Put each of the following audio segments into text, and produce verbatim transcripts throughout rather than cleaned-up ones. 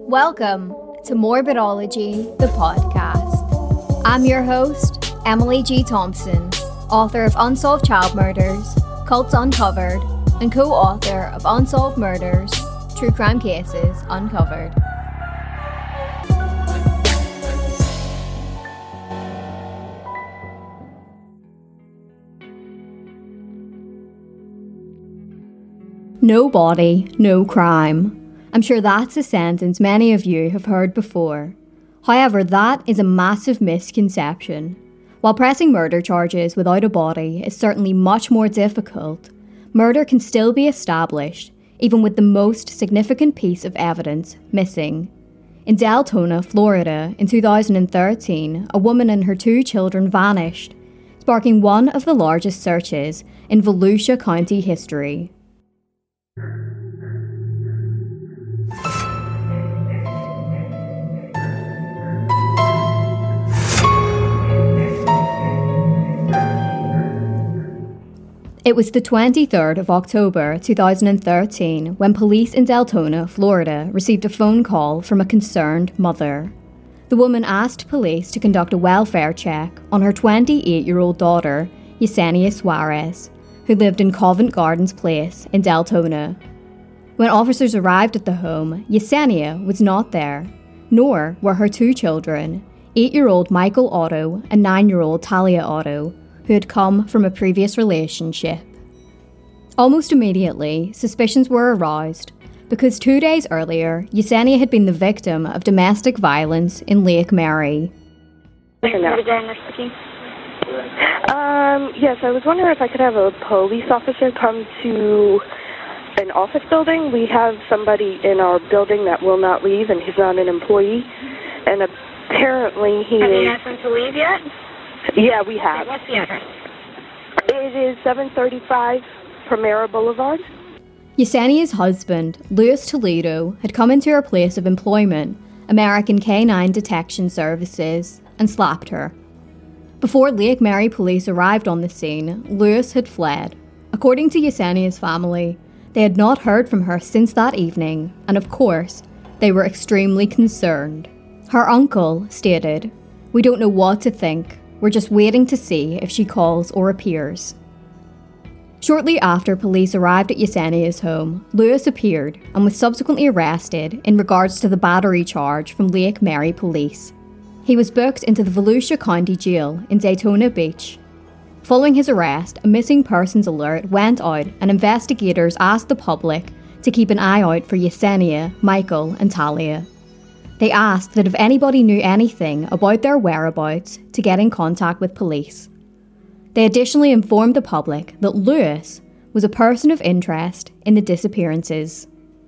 Welcome to Morbidology, the podcast. I'm your host, Emily G. Thompson, author of Unsolved Child Murders, Cults Uncovered, and co-author of Unsolved Murders, True Crime Cases Uncovered. No body, no crime. I'm sure that's a sentence many of you have heard before. However, that is a massive misconception. While pressing murder charges without a body is certainly much more difficult, murder can still be established, even with the most significant piece of evidence missing. In Deltona, Florida, in two thousand thirteen, a woman and her two children vanished, sparking one of the largest searches in Volusia County history. It was the twenty-third of October two thousand thirteen when police in Deltona, Florida, received a phone call from a concerned mother. The woman asked police to conduct a welfare check on her twenty-eight-year-old daughter, Yesenia Suarez, who lived in Covent Gardens Place in Deltona. When officers arrived at the home, Yesenia was not there, nor were her two children, eight-year-old Michael Otto and nine-year-old Talia Otto, who had come from a previous relationship. Almost immediately, suspicions were aroused because two days earlier, Yesenia had been the victim of domestic violence in Lake Mary. Um, yes, I was wondering if I could have a police officer come to an office building. We have somebody in our building that will not leave, and he's not an employee. And apparently he Have is... you asked him to leave yet? Yeah, we have. What's the address? It is seven thirty-five Primera Boulevard. Yesenia's husband, Luis Toledo, had come into her place of employment, American K nine Detection Services, and slapped her. Before Lake Mary police arrived on the scene, Luis had fled. According to Yesenia's family, they had not heard from her since that evening, and of course, they were extremely concerned. Her uncle stated, "We don't know what to think. We're just waiting to see if she calls or appears." Shortly after police arrived at Yesenia's home, Luis appeared and was subsequently arrested in regards to the battery charge from Lake Mary Police. He was booked into the Volusia County Jail in Daytona Beach. Following his arrest, a missing persons alert went out and investigators asked the public to keep an eye out for Yesenia, Michael and Talia. They asked that if anybody knew anything about their whereabouts to get in contact with police. They additionally informed the public that Luis was a person of interest in the disappearances.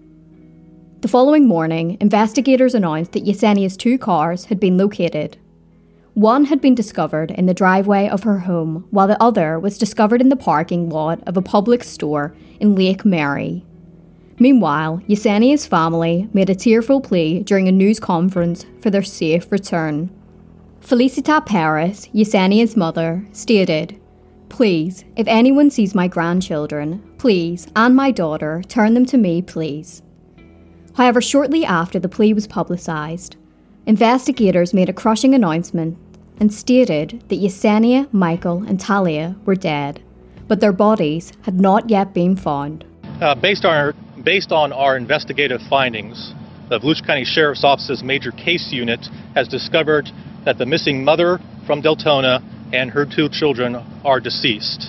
The following morning, investigators announced that Yesenia's two cars had been located. One had been discovered in the driveway of her home, while the other was discovered in the parking lot of a public store in Lake Mary. Meanwhile, Yesenia's family made a tearful plea during a news conference for their safe return. Felicita Perez, Yesenia's mother, stated, "Please, if anyone sees my grandchildren, please, and my daughter, turn them to me, please." However, shortly after the plea was publicised, investigators made a crushing announcement and stated that Yesenia, Michael, and Talia were dead, but their bodies had not yet been found. Uh, based on our Based on our investigative findings, the Volusia County Sheriff's Office's Major Case Unit has discovered that the missing mother from Deltona and her two children are deceased.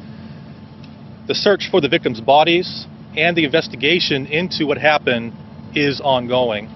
The search for the victims' bodies and the investigation into what happened is ongoing.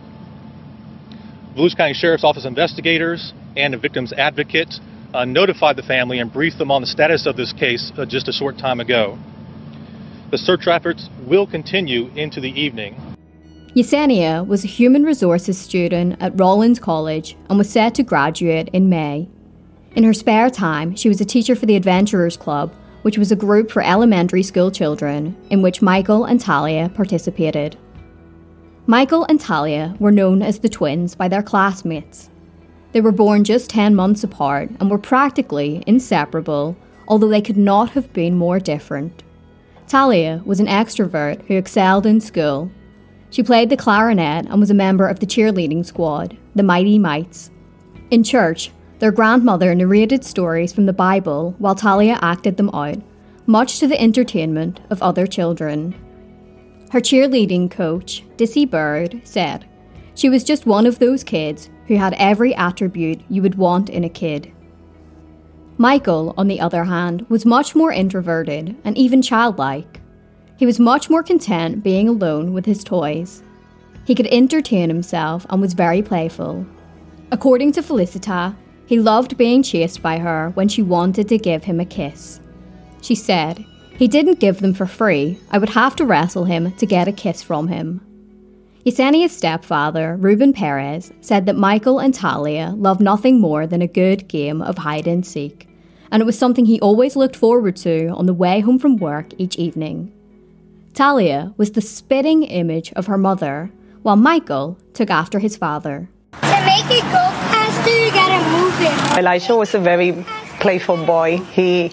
Volusia County Sheriff's Office investigators and a victim's advocate uh, notified the family and briefed them on the status of this case uh, just a short time ago. The search efforts will continue into the evening. Yesenia was a human resources student at Rollins College and was set to graduate in May. In her spare time, she was a teacher for the Adventurers Club, which was a group for elementary school children in which Michael and Talia participated. Michael and Talia were known as the twins by their classmates. They were born just ten months apart and were practically inseparable, although they could not have been more different. Talia was an extrovert who excelled in school. She played the clarinet and was a member of the cheerleading squad, the Mighty Mites. In church, their grandmother narrated stories from the Bible while Talia acted them out, much to the entertainment of other children. Her cheerleading coach, Dissy Bird, said she was just one of those kids who had every attribute you would want in a kid. Michael, on the other hand, was much more introverted and even childlike. He was much more content being alone with his toys. He could entertain himself and was very playful. According to Felicita, he loved being chased by her when she wanted to give him a kiss. She said, "He didn't give them for free. I would have to wrestle him to get a kiss from him." Yesenia's stepfather, Ruben Perez, said that Michael and Talia loved nothing more than a good game of hide and seek, and it was something he always looked forward to on the way home from work each evening. Talia was the spitting image of her mother, while Michael took after his father. To make it go faster, you gotta move it. Elijah was a very playful boy. He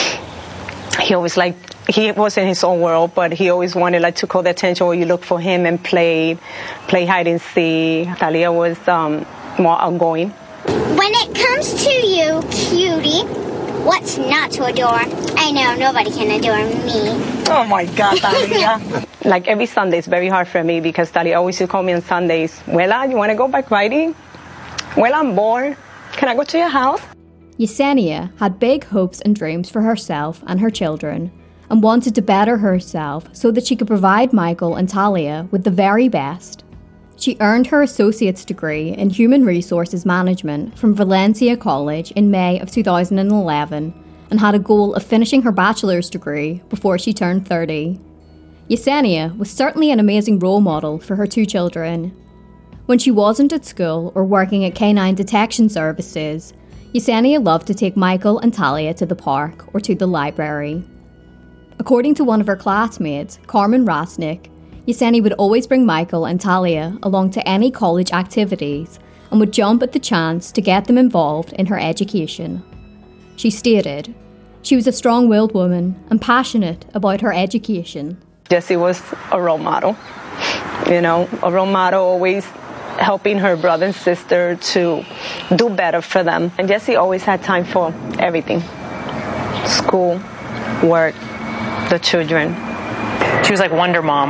he always liked, he was in his own world, but he always wanted like to call the attention where you look for him and play, play hide and seek. Talia was um, more outgoing. When it comes to you, cutie, what's not to adore? I know, nobody can adore me. Oh my God, Talia. Like every Sunday is very hard for me because Talia always used to call me on Sundays. Wella, you want to go bike riding? Well, I'm bored. Can I go to your house? Yesenia had big hopes and dreams for herself and her children and wanted to better herself so that she could provide Michael and Talia with the very best. She earned her associate's degree in Human Resources Management from Valencia College in May of two thousand eleven and had a goal of finishing her bachelor's degree before she turned thirty. Yesenia was certainly an amazing role model for her two children. When she wasn't at school or working at K nine Detection Services, Yesenia loved to take Michael and Talia to the park or to the library. According to one of her classmates, Carmen Rasnick, Yesenia would always bring Michael and Talia along to any college activities and would jump at the chance to get them involved in her education. She stated, she was a strong-willed woman and passionate about her education. Jessie was a role model, you know, a role model always helping her brother and sister to do better for them. And Jessie always had time for everything. School, work, the children. She was like Wonder Mom.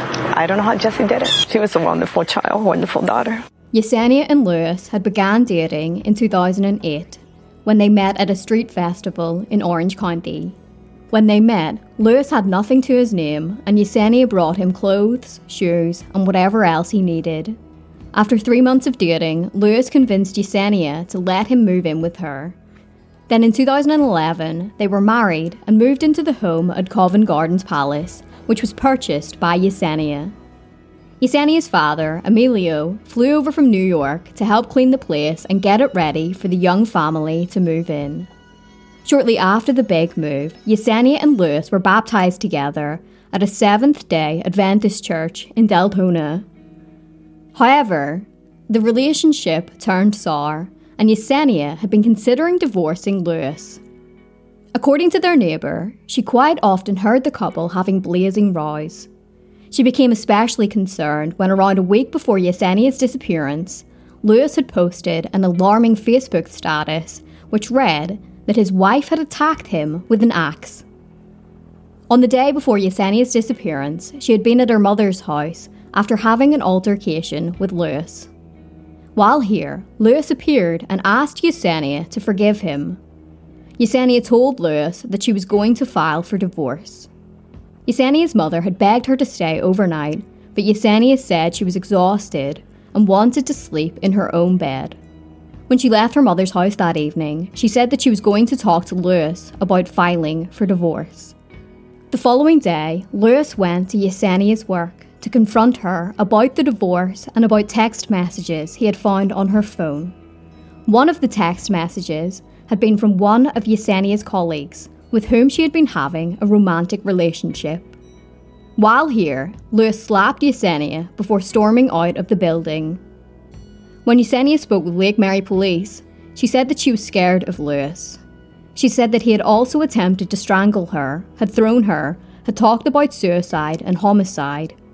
I don't know how Jessie did it. She was a wonderful child, wonderful daughter. Yesenia and Lewis had began dating in two thousand eight when they met at a street festival in Orange County. When they met, Lewis had nothing to his name and Yesenia brought him clothes, shoes and whatever else he needed. After three months of dating, Lewis convinced Yesenia to let him move in with her. Then in two thousand eleven, they were married and moved into the home at Covent Gardens Palace, which was purchased by Yesenia. Yesenia's father, Emilio, flew over from New York to help clean the place and get it ready for the young family to move in. Shortly after the big move, Yesenia and Lewis were baptized together at a Seventh-day Adventist church in Deltona. However, the relationship turned sour, and Yesenia had been considering divorcing Lewis. According to their neighbour, she quite often heard the couple having blazing rows. She became especially concerned when around a week before Yesenia's disappearance, Lewis had posted an alarming Facebook status which read that his wife had attacked him with an axe. On the day before Yesenia's disappearance, she had been at her mother's house after having an altercation with Lewis. While here, Lewis appeared and asked Yesenia to forgive him. Yesenia told Lewis that she was going to file for divorce. Yesenia's mother had begged her to stay overnight, but Yesenia said she was exhausted and wanted to sleep in her own bed. When she left her mother's house that evening, she said that she was going to talk to Lewis about filing for divorce. The following day, Lewis went to Yesenia's work to confront her about the divorce and about text messages he had found on her phone. One of the text messages had been from one of Yesenia's colleagues with whom she had been having a romantic relationship. While here, Lewis slapped Yesenia before storming out of the building. When Yesenia spoke with Lake Mary Police, she said that she was scared of Lewis. She said that he had also attempted to strangle her, had thrown her, had talked about suicide and homicide,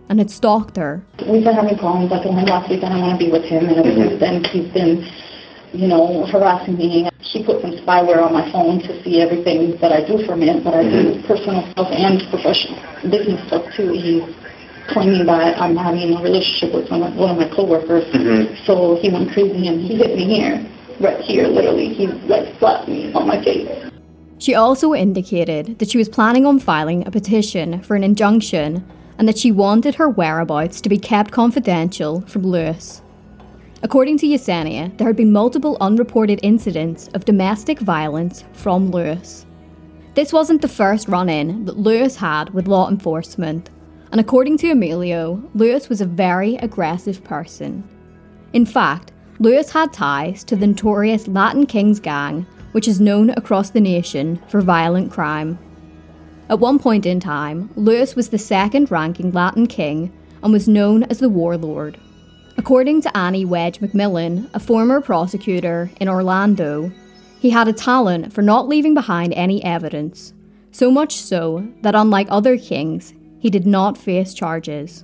and had stalked her. We've been having problems. I told him last week that I want to be with him, and ever since then he's been, you know, harassing me. He put some spyware on my phone to see everything that I do from it, but I do personal stuff and professional business stuff too. He's claiming that I'm having a relationship with one of, one of my coworkers, mm-hmm. so he went crazy and he hit me here, right here, literally. He like slapped me on my face. She also indicated that she was planning on filing a petition for an injunction and that she wanted her whereabouts to be kept confidential from Lewis. According to Yesenia, there had been multiple unreported incidents of domestic violence from Lewis. This wasn't the first run-in that Lewis had with law enforcement, and according to Emilio, Lewis was a very aggressive person. In fact, Lewis had ties to the notorious Latin Kings gang, which is known across the nation for violent crime. At one point in time, Lewis was the second-ranking Latin King and was known as the Warlord. According to Annie Wedge McMillan, a former prosecutor in Orlando, he had a talent for not leaving behind any evidence, so much so that unlike other kings, he did not face charges.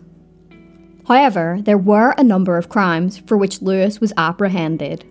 However, there were a number of crimes for which Lewis was apprehended.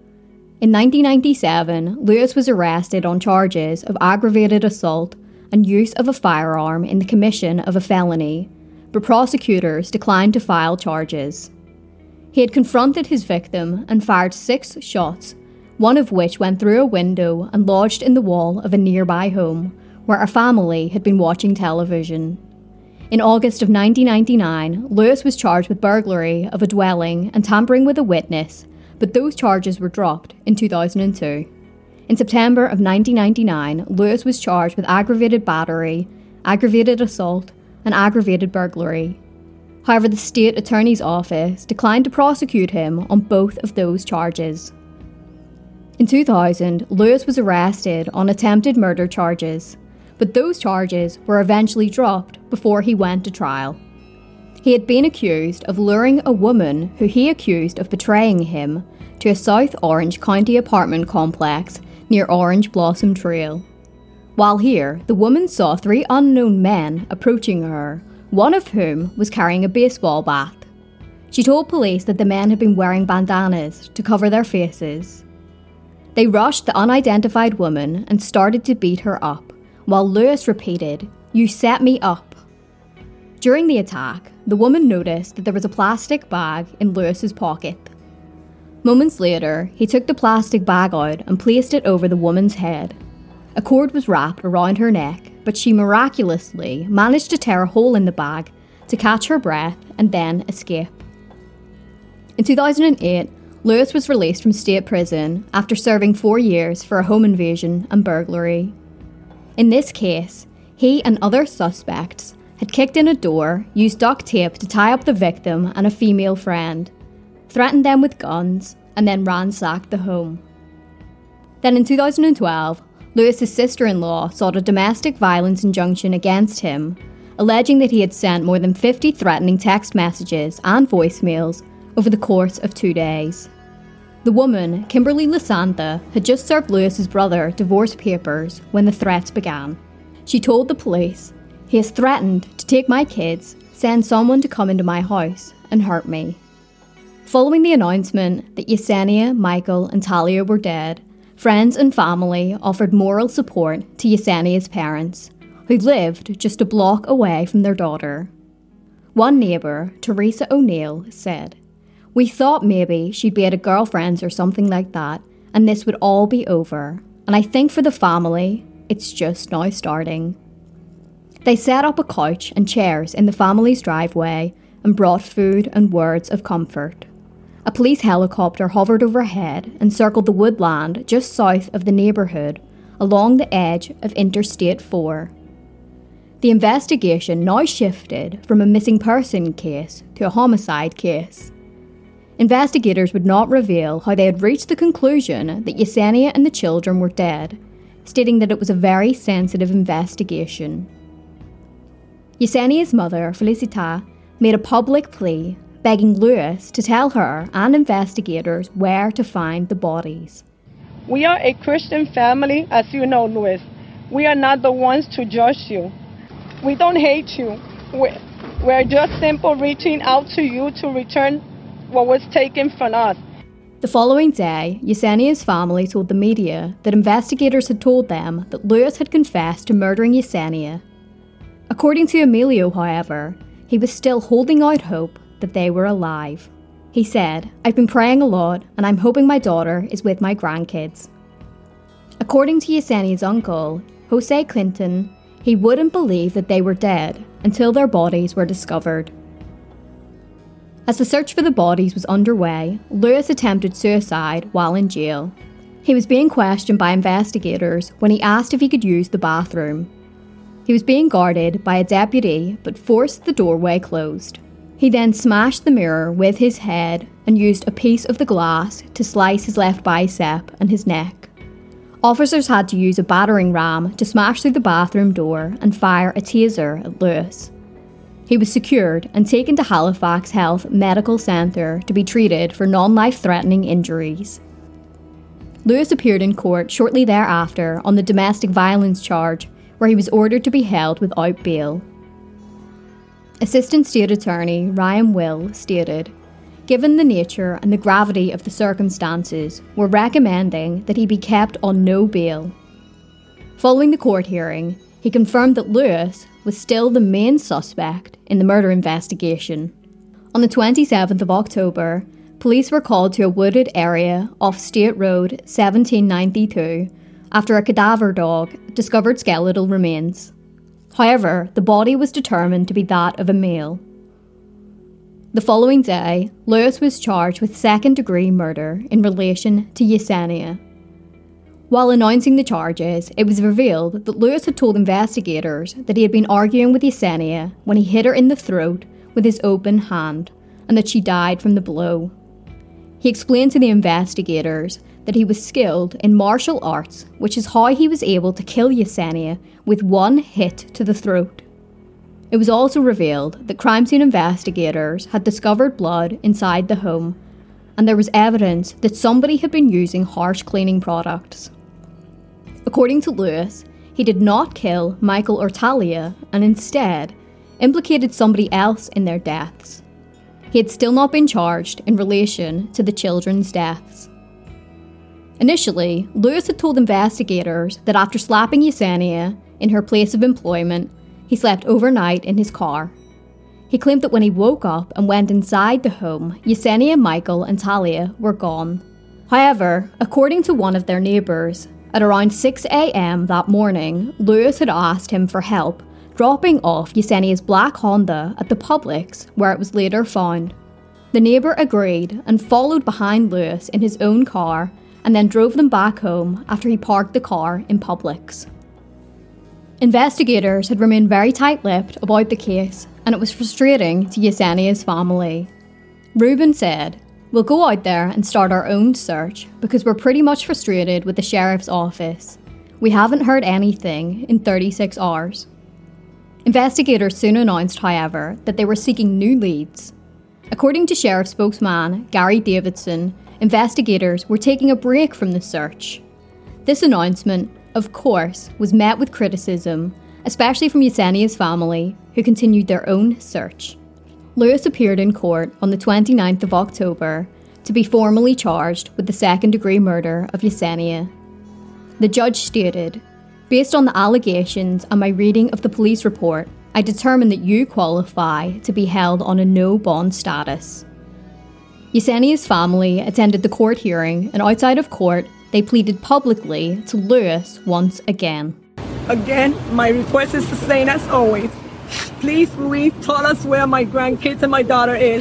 In nineteen ninety-seven, Lewis was arrested on charges of aggravated assault and use of a firearm in the commission of a felony, but prosecutors declined to file charges. He had confronted his victim and fired six shots, one of which went through a window and lodged in the wall of a nearby home, where a family had been watching television. In August of nineteen ninety-nine, Lewis was charged with burglary of a dwelling and tampering with a witness, but those charges were dropped in two thousand two. In September of nineteen ninety-nine, Lewis was charged with aggravated battery, aggravated assault, and aggravated burglary. However, the state attorney's office declined to prosecute him on both of those charges. In two thousand, Lewis was arrested on attempted murder charges, but those charges were eventually dropped before he went to trial. He had been accused of luring a woman who he accused of betraying him to a South Orange County apartment complex near Orange Blossom Trail. While here, the woman saw three unknown men approaching her, one of whom was carrying a baseball bat. She told police that the men had been wearing bandanas to cover their faces. They rushed the unidentified woman and started to beat her up, while Lewis repeated, "You set me up." During the attack, the woman noticed that there was a plastic bag in Lewis's pocket. Moments later, he took the plastic bag out and placed it over the woman's head. A cord was wrapped around her neck, but she miraculously managed to tear a hole in the bag to catch her breath and then escape. In two thousand eight, Lewis was released from state prison after serving four years for a home invasion and burglary. In this case, he and other suspects had kicked in a door, used duct tape to tie up the victim and a female friend, threatened them with guns, and then ransacked the home. Then in two thousand twelve, Lewis's sister-in-law sought a domestic violence injunction against him, alleging that he had sent more than fifty threatening text messages and voicemails over the course of two days. The woman, Kimberly Lasanta, had just served Lewis's brother divorce papers when the threats began. She told the police, "He has threatened to take my kids, send someone to come into my house, and hurt me." Following the announcement that Yesenia, Michael, and Talia were dead, friends and family offered moral support to Yesenia's parents, who lived just a block away from their daughter. One neighbour, Teresa O'Neill, said, "We thought maybe she'd be at a girlfriend's or something like that, and this would all be over. And I think for the family, it's just now starting." They set up a couch and chairs in the family's driveway and brought food and words of comfort. A police helicopter hovered overhead and circled the woodland just south of the neighbourhood, along the edge of Interstate four. The investigation now shifted from a missing person case to a homicide case. Investigators would not reveal how they had reached the conclusion that Yesenia and the children were dead, stating that it was a very sensitive investigation. Yesenia's mother, Felicita, made a public plea, begging Lewis to tell her and investigators where to find the bodies. We are a Christian family, as you know, Lewis. We are not the ones to judge you. We don't hate you. We, We're just simply reaching out to you to return what was taken from us. The following day, Yesenia's family told the media that investigators had told them that Lewis had confessed to murdering Yesenia. According to Emilio, however, he was still holding out hope that they were alive. He said, "I've been praying a lot and I'm hoping my daughter is with my grandkids." According to Yesenia's uncle, Jose Clinton, he wouldn't believe that they were dead until their bodies were discovered. As the search for the bodies was underway, Lewis attempted suicide while in jail. He was being questioned by investigators when he asked if he could use the bathroom. He was being guarded by a deputy but forced the doorway closed. He then smashed the mirror with his head and used a piece of the glass to slice his left bicep and his neck. Officers had to use a battering ram to smash through the bathroom door and fire a taser at Lewis. He was secured and taken to Halifax Health Medical Centre to be treated for non-life-threatening injuries. Lewis appeared in court shortly thereafter on the domestic violence charge, where he was ordered to be held without bail. Assistant State Attorney Ryan Will stated, "Given the nature and the gravity of the circumstances, we're recommending that he be kept on no bail." Following the court hearing, he confirmed that Lewis was still the main suspect in the murder investigation. On the twenty-seventh of October, police were called to a wooded area off State Road seventeen ninety-two after a cadaver dog discovered skeletal remains. However, the body was determined to be that of a male. The following day, Lewis was charged with second-degree murder in relation to Yesenia. While announcing the charges, it was revealed that Lewis had told investigators that he had been arguing with Yesenia when he hit her in the throat with his open hand, and that she died from the blow. He explained to the investigators that he was skilled in martial arts, which is how he was able to kill Yesenia with one hit to the throat. It was also revealed that crime scene investigators had discovered blood inside the home, and there was evidence that somebody had been using harsh cleaning products. According to Lewis, he did not kill Michael or Talia and instead implicated somebody else in their deaths. He had still not been charged in relation to the children's deaths. Initially, Lewis had told investigators that after slapping Yesenia in her place of employment, he slept overnight in his car. He claimed that when he woke up and went inside the home, Yesenia, Michael and Talia were gone. However, according to one of their neighbours, at around six a.m. that morning, Lewis had asked him for help dropping off Yesenia's black Honda at the Publix, where it was later found. The neighbour agreed and followed behind Lewis in his own car and then drove them back home after he parked the car in Publix. Investigators had remained very tight-lipped about the case, and it was frustrating to Yesenia's family. Ruben said, "We'll go out there and start our own search because we're pretty much frustrated with the sheriff's office. We haven't heard anything in thirty-six hours. Investigators soon announced, however, that they were seeking new leads. According to Sheriff spokesman Gary Davidson, investigators were taking a break from the search. This announcement, of course, was met with criticism, especially from Yesenia's family, who continued their own search. Lewis appeared in court on the twenty-ninth of October to be formally charged with the second-degree murder of Yesenia. The judge stated, "Based on the allegations and my reading of the police report, I determine that you qualify to be held on a no-bond status." Yesenia's family attended the court hearing, and outside of court, they pleaded publicly to Lewis once again. Again, my request is the same as always. Please, Ruiz, tell us where my grandkids and my daughter is,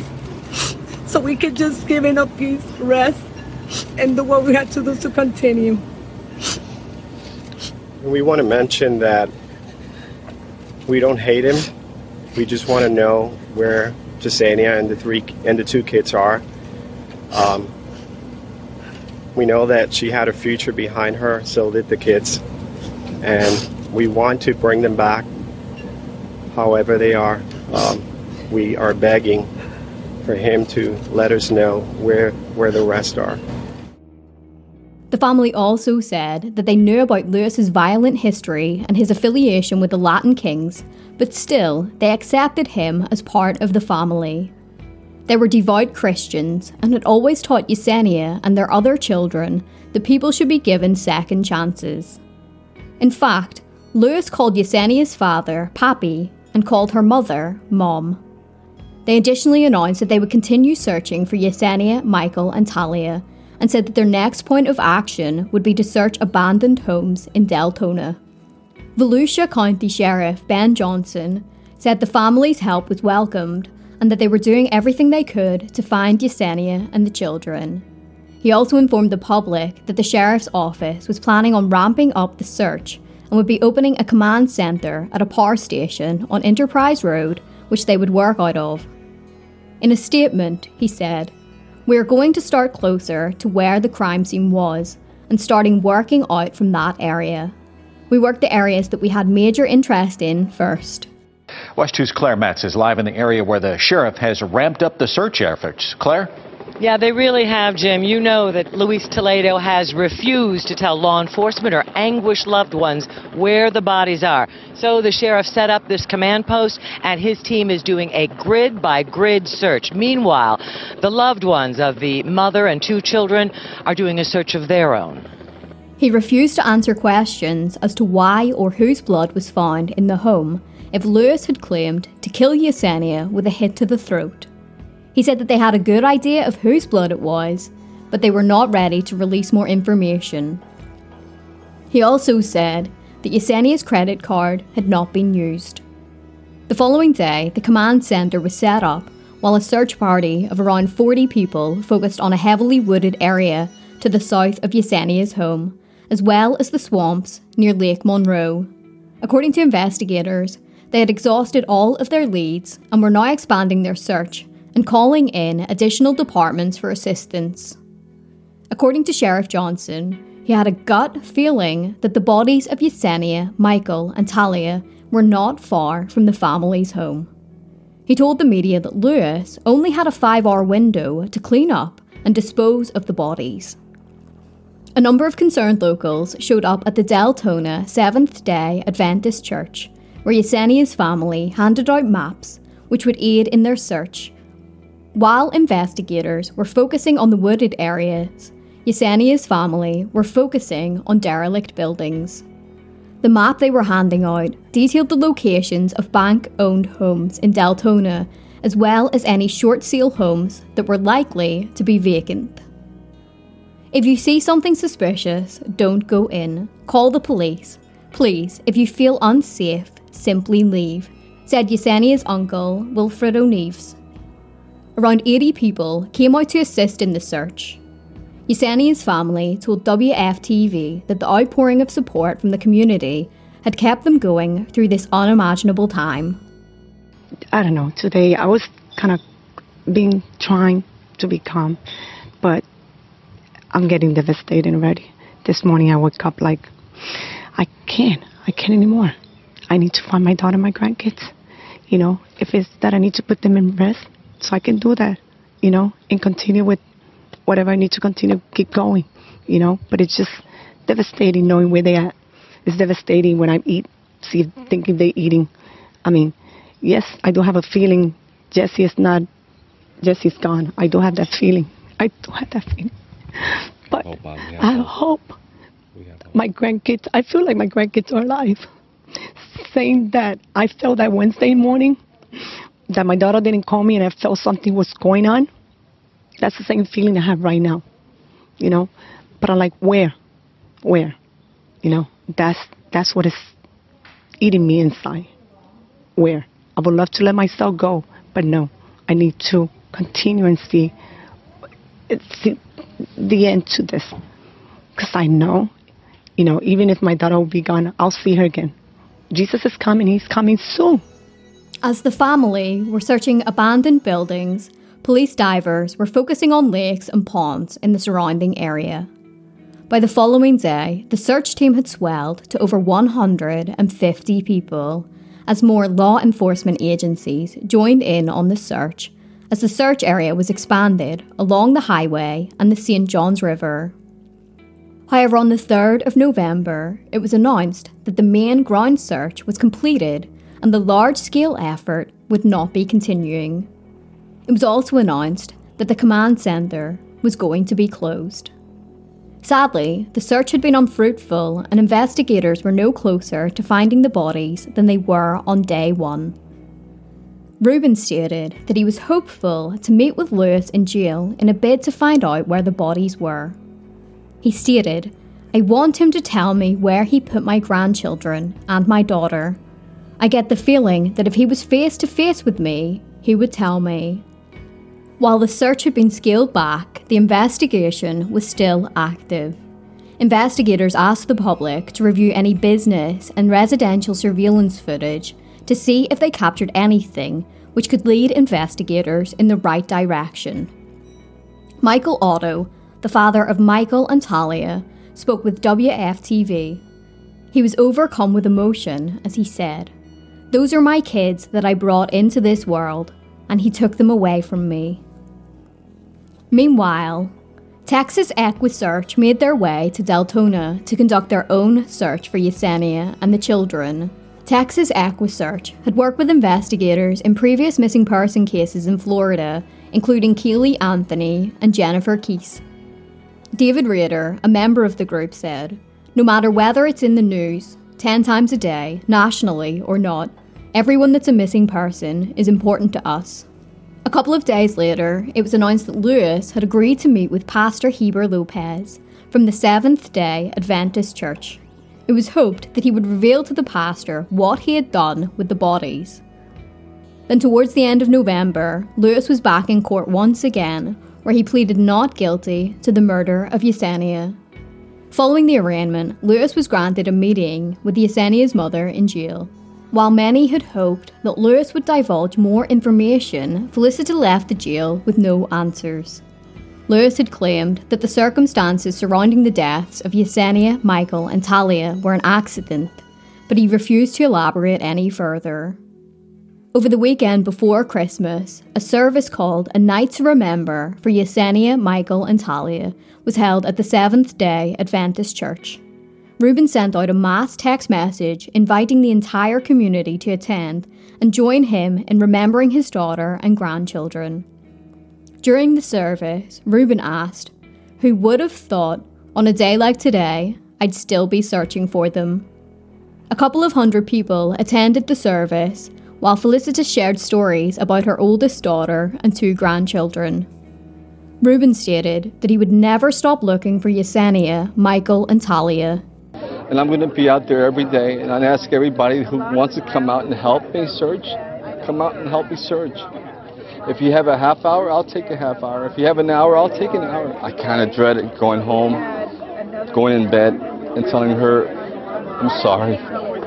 so we could just give in a peace, rest, and do what we had to do to continue. We want to mention that we don't hate him. We just want to know where Yesenia and the three and the two kids are. Um, we know that she had a future behind her, so did the kids, and we want to bring them back. However they are, um, we are begging for him to let us know where where the rest are. The family also said that they knew about Lewis's violent history and his affiliation with the Latin Kings, but still, they accepted him as part of the family. They were devout Christians and had always taught Yesenia and their other children that people should be given second chances. In fact, Lewis called Yesenia's father Papi and called her mother Mom. They additionally announced that they would continue searching for Yesenia, Michael, and Talia, and said that their next point of action would be to search abandoned homes in Deltona. Volusia County Sheriff Ben Johnson said the family's help was welcomed and that they were doing everything they could to find Yesenia and the children. He also informed the public that the sheriff's office was planning on ramping up the search and would be opening a command centre at a power station on Enterprise Road, which they would work out of. In a statement, he said, "We are going to start closer to where the crime scene was and starting working out from that area. We worked the areas that we had major interest in first." West two's Claire Metz is live in the area where the sheriff has ramped up the search efforts. Claire? Yeah, they really have, Jim. You know that Luis Toledo has refused to tell law enforcement or anguished loved ones where the bodies are. So the sheriff set up this command post, and his team is doing a grid-by-grid search. Meanwhile, the loved ones of the mother and two children are doing a search of their own. He refused to answer questions as to why or whose blood was found in the home if Lewis had claimed to kill Yesenia with a hit to the throat. He said that they had a good idea of whose blood it was, but they were not ready to release more information. He also said that Yesenia's credit card had not been used. The following day, the command centre was set up while a search party of around forty people focused on a heavily wooded area to the south of Yesenia's home, as well as the swamps near Lake Monroe. According to investigators, they had exhausted all of their leads and were now expanding their search and calling in additional departments for assistance. According to Sheriff Johnson, he had a gut feeling that the bodies of Yesenia, Michael, and Talia were not far from the family's home. He told the media that Lewis only had a five-hour window to clean up and dispose of the bodies. A number of concerned locals showed up at the Deltona Seventh-day Adventist Church, where Yesenia's family handed out maps which would aid in their search. While investigators were focusing on the wooded areas, Yesenia's family were focusing on derelict buildings. The map they were handing out detailed the locations of bank-owned homes in Deltona, as well as any short-sale homes that were likely to be vacant. If you see something suspicious, don't go in. Call the police. Please, if you feel unsafe, simply leave, said Yesenia's uncle, Wilfred O'Neves. Around eighty people came out to assist in the search. Yesenia's family told W F T V that the outpouring of support from the community had kept them going through this unimaginable time. I don't know, today I was kind of being trying to be calm, but I'm getting devastated already. This morning I woke up like, I can't, I can't anymore. I need to find my daughter and my grandkids. You know, if it's that I need to put them in rest, so I can do that, you know, and continue with whatever I need to continue, keep going, you know. But it's just devastating knowing where they at. It's devastating when I eat, see, thinking they're eating. I mean, yes, I do have a feeling Jesse is not, Jesse's gone. I do have that feeling. I do have that feeling. But oh, Bob, I have hope. hope. My grandkids, I feel like my grandkids are alive. Saying that I felt that Wednesday morning, that my daughter didn't call me and I felt something was going on, that's the same feeling I have right now, you know. But I'm like, where? Where? You know, that's that's what is eating me inside. Where? I would love to let myself go, but no, I need to continue and see, see the end to this. Because I know, you know, even if my daughter will be gone, I'll see her again. Jesus is coming. He's coming soon. As the family were searching abandoned buildings, police divers were focusing on lakes and ponds in the surrounding area. By the following day, the search team had swelled to over one hundred fifty people, as more law enforcement agencies joined in on the search, as the search area was expanded along the highway and the Saint Johns River. However, on the third of November, it was announced that the main ground search was completed and the large-scale effort would not be continuing. It was also announced that the command centre was going to be closed. Sadly, the search had been unfruitful and investigators were no closer to finding the bodies than they were on day one. Rubin stated that he was hopeful to meet with Lewis in jail in a bid to find out where the bodies were. He stated, "I want him to tell me where he put my grandchildren and my daughter. I get the feeling that if he was face to face with me, he would tell me." While the search had been scaled back, the investigation was still active. Investigators asked the public to review any business and residential surveillance footage to see if they captured anything which could lead investigators in the right direction. Michael Otto, the father of Michael and Talia, spoke with W F T V. He was overcome with emotion as he said, "Those are my kids that I brought into this world, and he took them away from me." Meanwhile, Texas EquuSearch made their way to Deltona to conduct their own search for Yesenia and the children. Texas EquuSearch had worked with investigators in previous missing person cases in Florida, including Keely Anthony and Jennifer Keese. David Rader, a member of the group, said, "No matter whether it's in the news, ten times a day, nationally or not, everyone that's a missing person is important to us." A couple of days later, it was announced that Lewis had agreed to meet with Pastor Heber Lopez from the Seventh-day Adventist Church. It was hoped that he would reveal to the pastor what he had done with the bodies. Then towards the end of November, Lewis was back in court once again, where he pleaded not guilty to the murder of Yesenia. Following the arraignment, Lewis was granted a meeting with Yesenia's mother in jail. While many had hoped that Lewis would divulge more information, Felicity left the jail with no answers. Lewis had claimed that the circumstances surrounding the deaths of Yesenia, Michael, and Talia were an accident, but he refused to elaborate any further. Over the weekend before Christmas, a service called A Night to Remember for Yesenia, Michael, and Talia was held at the Seventh-day Adventist Church. Rubin sent out a mass text message inviting the entire community to attend and join him in remembering his daughter and grandchildren. During the service, Rubin asked, "Who would have thought, on a day like today, I'd still be searching for them?" A couple of hundred people attended the service, while Felicitas shared stories about her oldest daughter and two grandchildren. Rubin stated that he would never stop looking for Yesenia, Michael, and Talia. And I'm going to be out there every day, and I'd ask everybody who wants to come out and help me search, come out and help me search. If you have a half hour, I'll take a half hour. If you have an hour, I'll take an hour. I kind of dreaded going home, going in bed, and telling her, I'm sorry.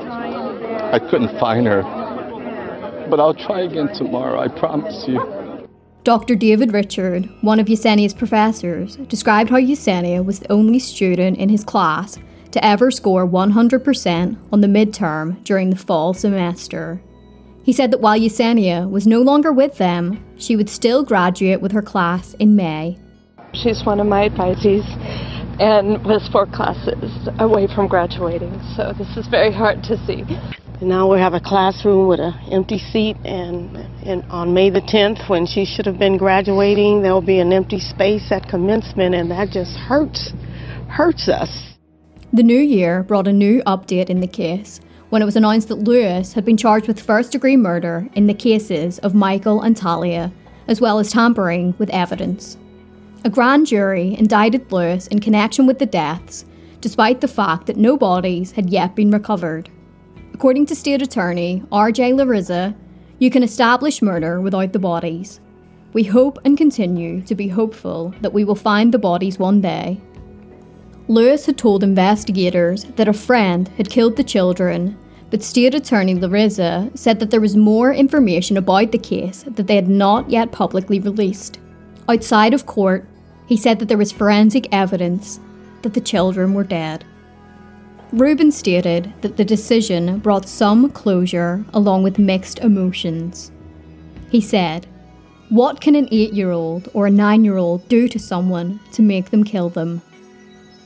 I couldn't find her. But I'll try again tomorrow, I promise you. Doctor David Richard, one of Yesenia's professors, described how Yesenia was the only student in his class to ever score one hundred percent on the midterm during the fall semester. He said that while Yesenia was no longer with them, she would still graduate with her class in May. She's one of my advisees and was four classes away from graduating, so this is very hard to see. And now we have a classroom with an empty seat, and, and on May the tenth, when she should have been graduating, there will be an empty space at commencement, and that just hurts, hurts us. The new year brought a new update in the case, when it was announced that Lewis had been charged with first-degree murder in the cases of Michael and Talia, as well as tampering with evidence. A grand jury indicted Lewis in connection with the deaths, despite the fact that no bodies had yet been recovered. According to State Attorney R J Larissa, you can establish murder without the bodies. We hope and continue to be hopeful that we will find the bodies one day. Lewis had told investigators that a friend had killed the children, but State Attorney Larissa said that there was more information about the case that they had not yet publicly released. Outside of court, he said that there was forensic evidence that the children were dead. Rubin stated that the decision brought some closure along with mixed emotions. He said, "What can an eight-year-old or a nine-year-old do to someone to make them kill them?"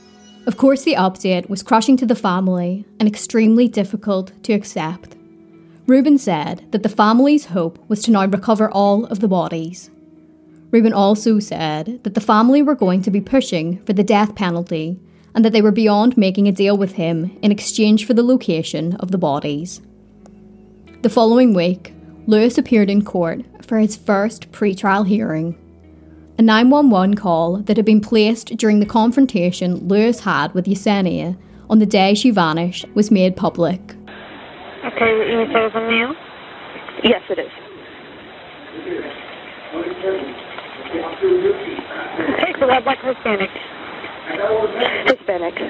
Of course, the update was crushing to the family and extremely difficult to accept. Ruben said that the family's hope was to now recover all of the bodies. Ruben also said that the family were going to be pushing for the death penalty and that they were beyond making a deal with him in exchange for the location of the bodies. The following week, Lewis appeared in court for his first pre-trial hearing. A nine one one call that had been placed during the confrontation Lewis had with Yesenia on the day she vanished was made public. Okay, you say it's a male? Yes, it is. Okay, so that black Hispanic. Hispanic.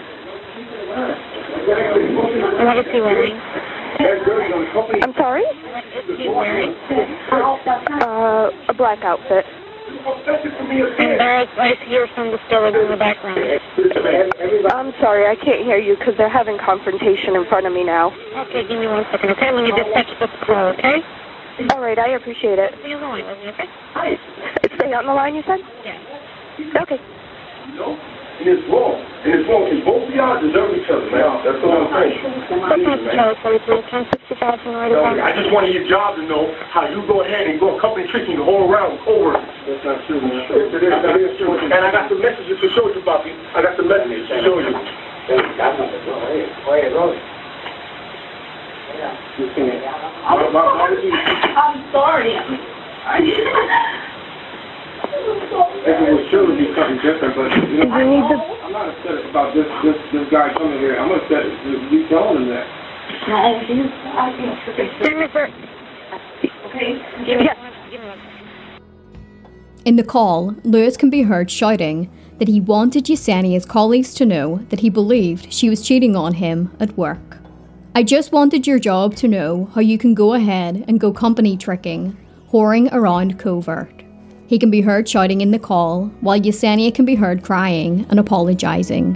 And what is he wearing? I'm sorry? What is he wearing? Uh, a black outfit. And there's, I hear some disturbance in the background. I'm sorry, I can't hear you because they're having confrontation in front of me now. Okay, give me one second, okay? Let me just touch the floor, okay? All right, I appreciate it. Stay on the line with me, okay? Stay on the line, you said? Yeah. Okay. No, and it's wrong. And it's wrong because both of y'all deserve each other, man. That's all I'm saying. I just wanted your job to know how you go ahead and go a company trick and go around over. That's not true, man. And I got the messages to show you, Bobby. I got the messages to show you. I'm sorry. If it was true, it would be something different, but you know, I'm not upset about this, this this guy coming here. I'm upset with you telling him that. In the call, Lewis can be heard shouting that he wanted Yesenia's colleagues to know that he believed she was cheating on him at work. I just wanted your job to know how you can go ahead and go company tricking, whoring around covert. He can be heard shouting in the call, while Yesenia can be heard crying and apologising.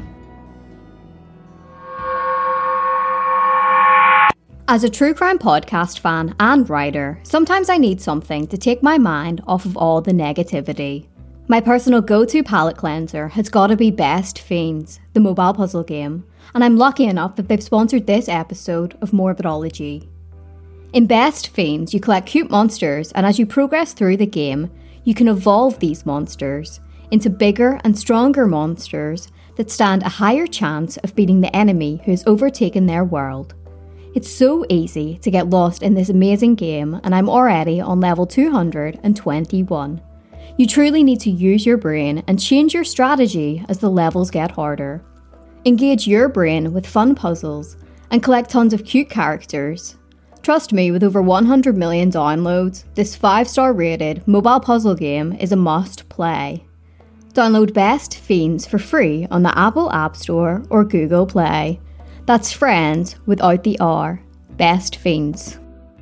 As a true crime podcast fan and writer, sometimes I need something to take my mind off of all the negativity. My personal go-to palate cleanser has got to be Best Fiends, the mobile puzzle game, and I'm lucky enough that they've sponsored this episode of Morbidology. In Best Fiends, you collect cute monsters, and as you progress through the game, you can evolve these monsters into bigger and stronger monsters that stand a higher chance of beating the enemy who has overtaken their world. It's so easy to get lost in this amazing game, and I'm already on level two hundred twenty-one. You truly need to use your brain and change your strategy as the levels get harder. Engage your brain with fun puzzles and collect tons of cute characters. Trust me, with over one hundred million downloads, this five star rated mobile puzzle game is a must play. Download Best Fiends for free on the Apple App Store or Google Play. That's friends without the R. Best Fiends.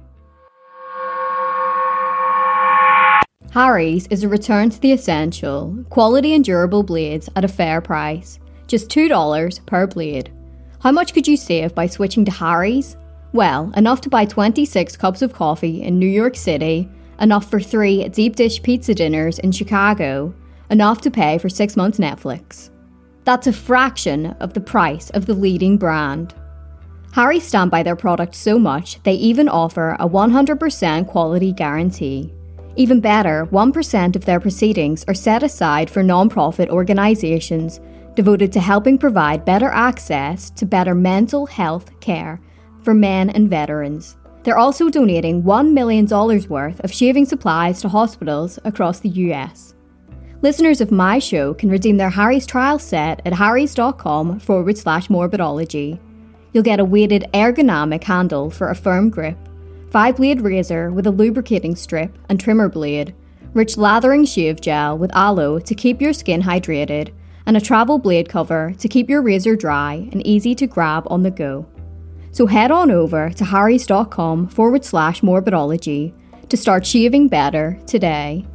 Harry's is a return to the essential, quality and durable blades at a fair price. Just two dollars per blade. How much could you save by switching to Harry's? Well, enough to buy twenty-six cups of coffee in New York City, enough for three deep dish pizza dinners in Chicago, enough to pay for six months Netflix. That's a fraction of the price of the leading brand. Harry's stand by their product so much, they even offer a one hundred percent quality guarantee. Even better, one percent of their proceedings are set aside for non-profit organisations devoted to helping provide better access to better mental health care for men and veterans. They're also donating one million dollars worth of shaving supplies to hospitals across the U S. Listeners of my show can redeem their Harry's trial set at harrys.com forward slash morbidology. You'll get a weighted ergonomic handle for a firm grip, five-blade razor with a lubricating strip and trimmer blade, rich lathering shave gel with aloe to keep your skin hydrated, and a travel blade cover to keep your razor dry and easy to grab on the go. So head on over to harrys.com forward slash morbidology to start shaving better today.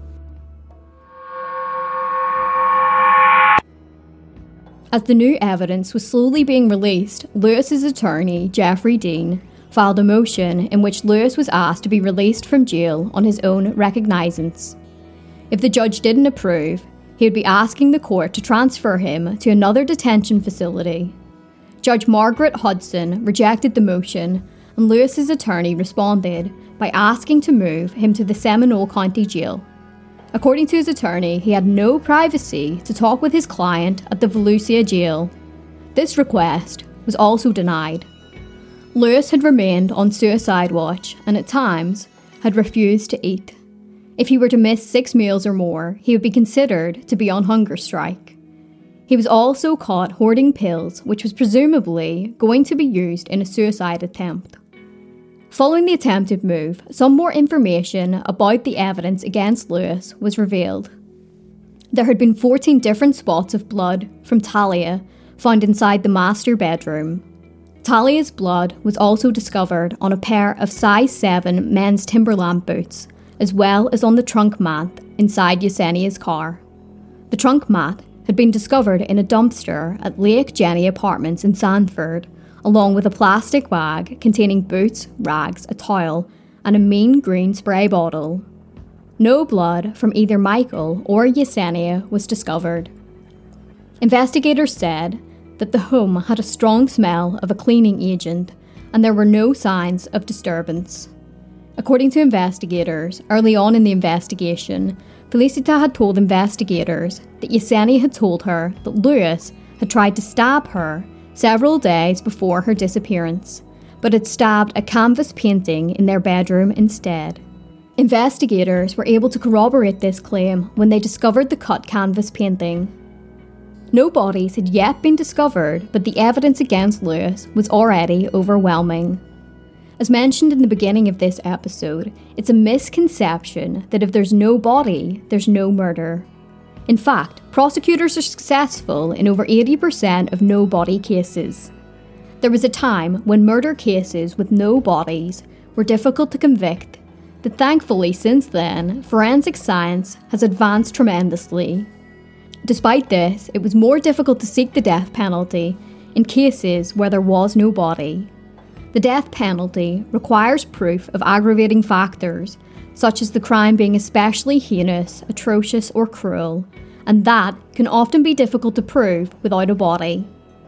As the new evidence was slowly being released, Lewis's attorney, Jeffrey Dean, filed a motion in which Lewis was asked to be released from jail on his own recognizance. If the judge didn't approve, he would be asking the court to transfer him to another detention facility. Judge Margaret Hudson rejected the motion, and Lewis's attorney responded by asking to move him to the Seminole County Jail. According to his attorney, he had no privacy to talk with his client at the Volusia Jail. This request was also denied. Lewis had remained on suicide watch and at times had refused to eat. If he were to miss six meals or more, he would be considered to be on hunger strike. He was also caught hoarding pills, which was presumably going to be used in a suicide attempt. Following the attempted move, some more information about the evidence against Lewis was revealed. There had been fourteen different spots of blood from Talia found inside the master bedroom. Talia's blood was also discovered on a pair of size seven men's Timberland boots, as well as on the trunk mat inside Yesenia's car. The trunk mat had been discovered in a dumpster at Lake Jenny Apartments in Sanford, along with a plastic bag containing boots, rags, a towel, and a mean green spray bottle. No blood from either Michael or Yesenia was discovered. Investigators said that the home had a strong smell of a cleaning agent, and there were no signs of disturbance. According to investigators, early on in the investigation, Felicita had told investigators that Yesenia had told her that Lewis had tried to stab her several days before her disappearance, but had stabbed a canvas painting in their bedroom instead. Investigators were able to corroborate this claim when they discovered the cut canvas painting. No bodies had yet been discovered, but the evidence against Lewis was already overwhelming. As mentioned in the beginning of this episode, it's a misconception that if there's no body, there's no murder. In fact, prosecutors are successful in over eighty percent of no-body cases. There was a time when murder cases with no bodies were difficult to convict, but thankfully since then, forensic science has advanced tremendously. Despite this, it was more difficult to seek the death penalty in cases where there was no body. The death penalty requires proof of aggravating factors, such as the crime being especially heinous, atrocious, or cruel, and that can often be difficult to prove without a body.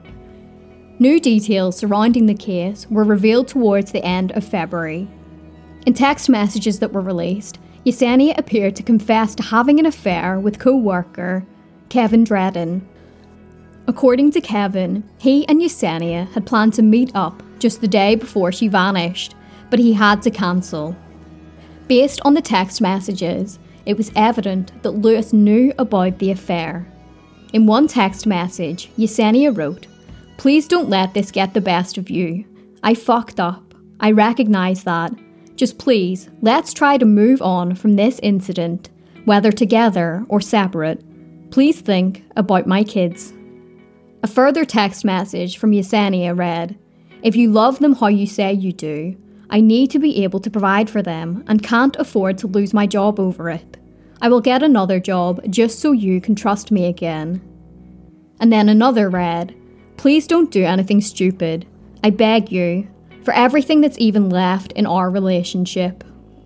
New details surrounding the case were revealed towards the end of February. In text messages that were released, Yesenia appeared to confess to having an affair with co-worker Kevin Dredden. According to Kevin, he and Yesenia had planned to meet up just the day before she vanished, but he had to cancel. Based on the text messages, it was evident that Lewis knew about the affair. In one text message, Yesenia wrote, "Please don't let this get the best of you. I fucked up. I recognise that. Just please, let's try to move on from this incident, whether together or separate. Please think about my kids." A further text message from Yesenia read, "If you love them how you say you do, I need to be able to provide for them and can't afford to lose my job over it. I will get another job just so you can trust me again." And then another read, "Please don't do anything stupid. I beg you, for everything that's even left in our relationship."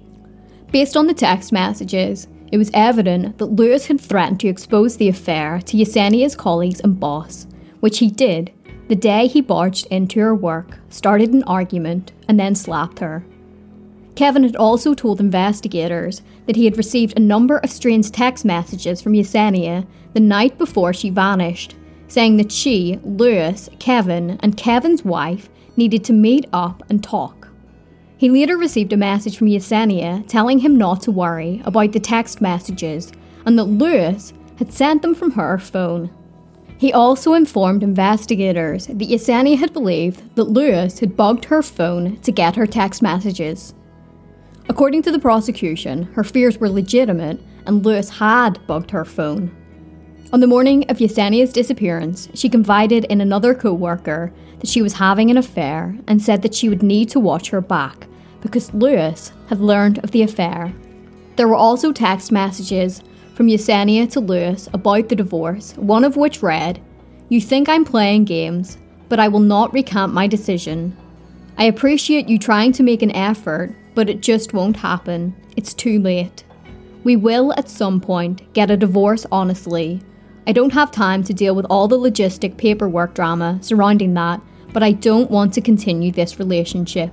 Based on the text messages, it was evident that Lewis had threatened to expose the affair to Yesenia's colleagues and boss, which he did the day he barged into her work, started an argument, and then slapped her. Kevin had also told investigators that he had received a number of strange text messages from Yesenia the night before she vanished, saying that she, Lewis, Kevin, and Kevin's wife needed to meet up and talk. He later received a message from Yesenia telling him not to worry about the text messages and that Lewis had sent them from her phone. He also informed investigators that Yesenia had believed that Lewis had bugged her phone to get her text messages. According to the prosecution, her fears were legitimate and Lewis had bugged her phone. On the morning of Yesenia's disappearance, she confided in another co-worker that she was having an affair and said that she would need to watch her back because Lewis had learned of the affair. There were also text messages from Yesenia to Lewis about the divorce, one of which read, "You think I'm playing games, but I will not recant my decision. I appreciate you trying to make an effort, but it just won't happen. It's too late. We will at some point get a divorce honestly. I don't have time to deal with all the logistic paperwork drama surrounding that, but I don't want to continue this relationship.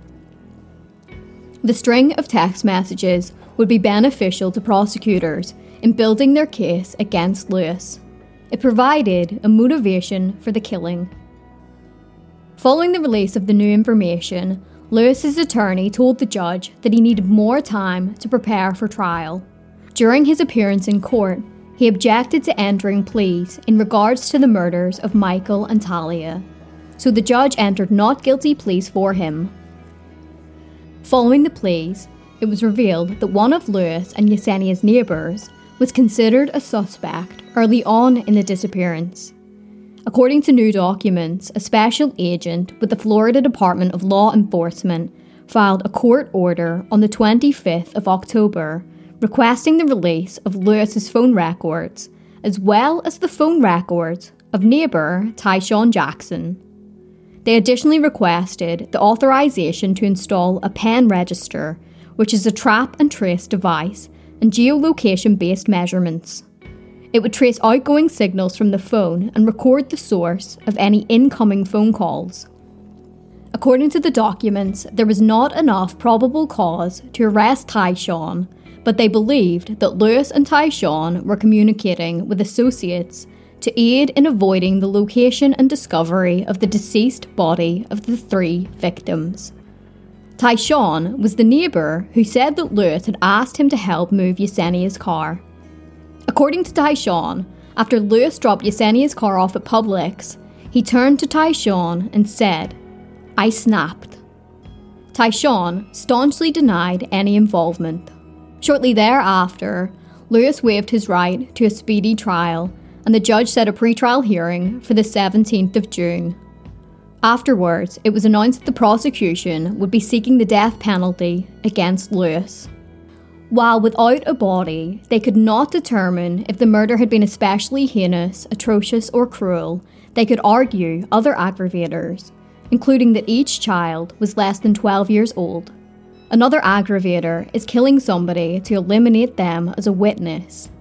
The string of text messages would be beneficial to prosecutors in building their case against Lewis. It provided a motivation for the killing. Following the release of the new information, Lewis's attorney told the judge that he needed more time to prepare for trial. During his appearance in court, he objected to entering pleas in regards to the murders of Michael and Talia, so the judge entered not guilty pleas for him. Following the pleas, it was revealed that one of Lewis and Yesenia's neighbours was considered a suspect early on in the disappearance. According to new documents, a special agent with the Florida Department of Law Enforcement filed a court order on the twenty-fifth of October requesting the release of Lewis's phone records, as well as the phone records of neighbour Tyshawn Jackson. They additionally requested the authorization to install a pen register, which is a trap and trace device, and geolocation-based measurements. It would trace outgoing signals from the phone and record the source of any incoming phone calls. According to the documents, there was not enough probable cause to arrest Tyshawn, but they believed that Lewis and Tyshawn were communicating with associates to aid in avoiding the location and discovery of the deceased body of the three victims. Tyshawn was the neighbour who said that Lewis had asked him to help move Yesenia's car. According to Tyshawn, after Lewis dropped Yesenia's car off at Publix, he turned to Tyshawn and said, "I snapped." Tyshawn staunchly denied any involvement. Shortly thereafter, Lewis waived his right to a speedy trial, and the judge set a pre-trial hearing for the seventeenth of June. Afterwards, it was announced that the prosecution would be seeking the death penalty against Lewis. While without a body, they could not determine if the murder had been especially heinous, atrocious, or cruel. They could argue other aggravators, including that each child was less than twelve years old. Another aggravator is killing somebody to eliminate them as a witness.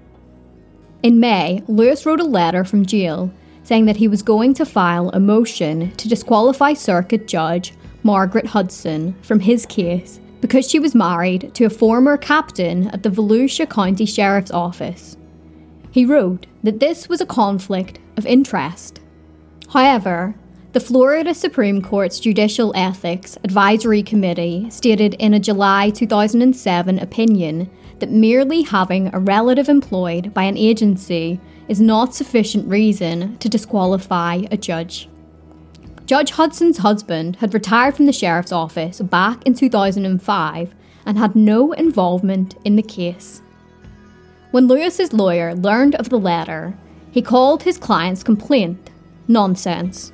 In May, Lewis wrote a letter from jail saying that he was going to file a motion to disqualify Circuit Judge Margaret Hudson from his case because she was married to a former captain at the Volusia County Sheriff's Office. He wrote that this was a conflict of interest. However, the Florida Supreme Court's Judicial Ethics Advisory Committee stated in a July two thousand seven opinion that merely having a relative employed by an agency is not sufficient reason to disqualify a judge. Judge Hudson's husband had retired from the sheriff's office back in two thousand five and had no involvement in the case. When Lewis's lawyer learned of the letter, he called his client's complaint nonsense.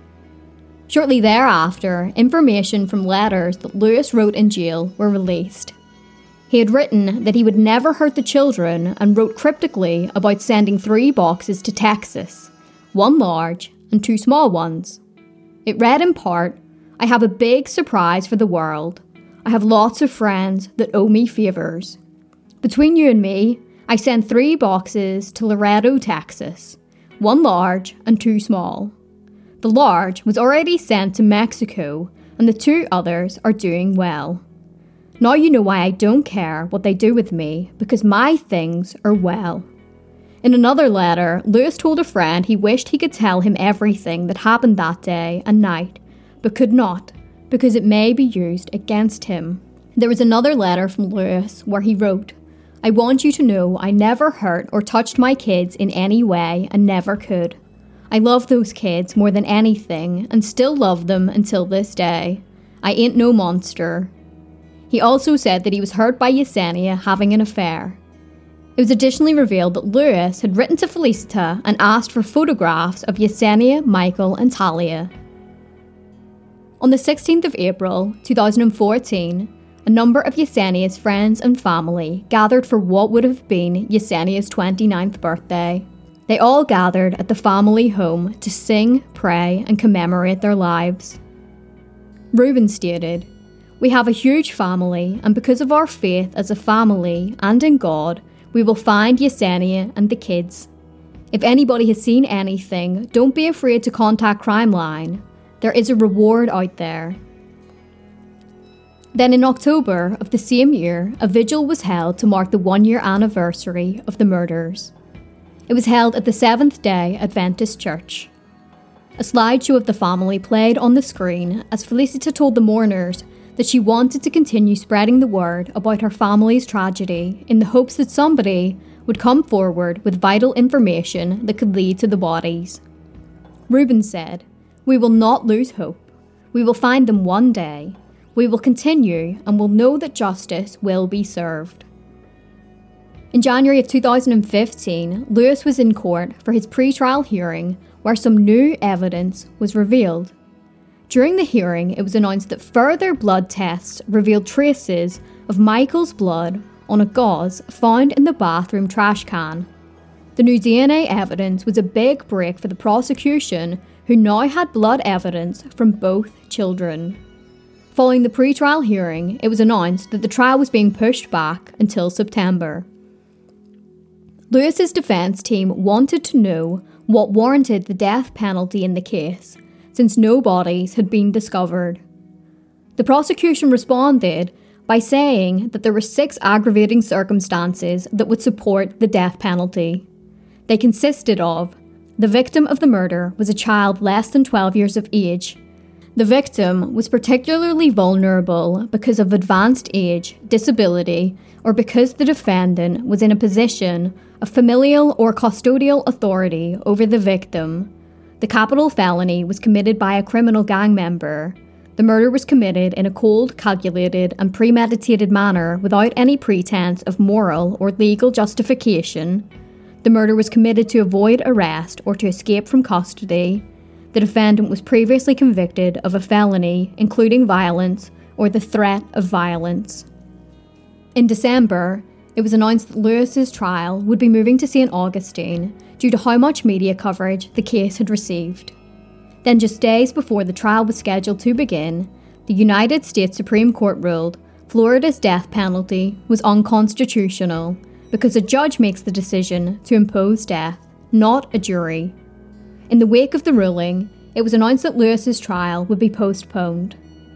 Shortly thereafter, information from letters that Lewis wrote in jail were released. He had written that he would never hurt the children and wrote cryptically about sending three boxes to Texas, one large and two small ones. It read in part, "I have a big surprise for the world. I have lots of friends that owe me favours. Between you and me, I sent three boxes to Laredo, Texas, one large and two small. The large was already sent to Mexico and the two others are doing well. Now you know why I don't care what they do with me, because my things are well." In another letter, Lewis told a friend he wished he could tell him everything that happened that day and night, but could not, because it may be used against him. There was another letter from Lewis where he wrote, "I want you to know I never hurt or touched my kids in any way and never could. I love those kids more than anything and still love them until this day. I ain't no monster." He also said that he was hurt by Yesenia having an affair. It was additionally revealed that Lewis had written to Felicita and asked for photographs of Yesenia, Michael, and Talia. On the sixteenth of April two thousand fourteen, a number of Yesenia's friends and family gathered for what would have been Yesenia's twenty-ninth birthday. They all gathered at the family home to sing, pray, and commemorate their lives. Reuben stated, We have a huge family, and because of our faith as a family and in God, we will find Yesenia and the kids. If anybody has seen anything, don't be afraid to contact Crime Line. There is a reward out there. Then in October of the same year, a vigil was held to mark the one-year anniversary of the murders. It was held at the Seventh-day Adventist Church. A slideshow of the family played on the screen as Felicita told the mourners that she wanted to continue spreading the word about her family's tragedy in the hopes that somebody would come forward with vital information that could lead to the bodies. Reuben said, "We will not lose hope. We will find them one day. We will continue and will know that justice will be served." In January of two thousand fifteen, Lewis was in court for his pre-trial hearing where some new evidence was revealed. During the hearing, it was announced that further blood tests revealed traces of Michael's blood on a gauze found in the bathroom trash can. The new D N A evidence was a big break for the prosecution, who now had blood evidence from both children. Following the pre-trial hearing, it was announced that the trial was being pushed back until September. Lewis's defence team wanted to know what warranted the death penalty in the case, since no bodies had been discovered. The prosecution responded by saying that there were six aggravating circumstances that would support the death penalty. They consisted of: the victim of the murder was a child less than twelve years of age. The victim was particularly vulnerable because of advanced age, disability, or because the defendant was in a position of familial or custodial authority over the victim. The capital felony was committed by a criminal gang member. The murder was committed in a cold, calculated, and premeditated manner without any pretense of moral or legal justification. The murder was committed to avoid arrest or to escape from custody. The defendant was previously convicted of a felony, including violence or the threat of violence. In December, it was announced that Lewis's trial would be moving to Saint Augustine due to how much media coverage the case had received. Then, just days before the trial was scheduled to begin, the United States Supreme Court ruled Florida's death penalty was unconstitutional because a judge makes the decision to impose death, not a jury. In the wake of the ruling, it was announced that Lewis's trial would be postponed.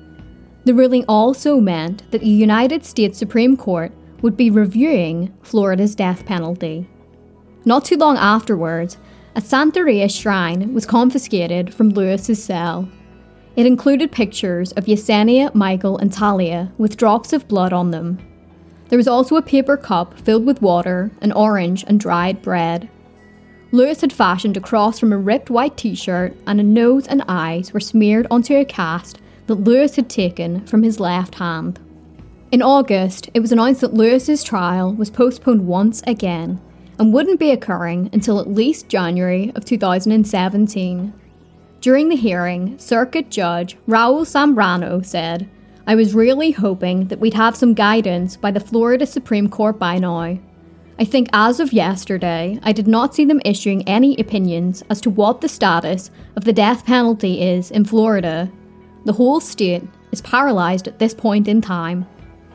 The ruling also meant that the United States Supreme Court would be reviewing Florida's death penalty. Not too long afterwards, a Santeria shrine was confiscated from Lewis's cell. It included pictures of Yesenia, Michael, and Talia with drops of blood on them. There was also a paper cup filled with water, an orange, and dried bread. Lewis had fashioned a cross from a ripped white t-shirt, and a nose and eyes were smeared onto a cast that Lewis had taken from his left hand. In August, it was announced that Lewis's trial was postponed once again and wouldn't be occurring until at least January of two thousand seventeen. During the hearing, Circuit Judge Raul Zambrano said, "I was really hoping that we'd have some guidance by the Florida Supreme Court by now. I think as of yesterday, I did not see them issuing any opinions as to what the status of the death penalty is in Florida. The whole state is paralysed at this point in time."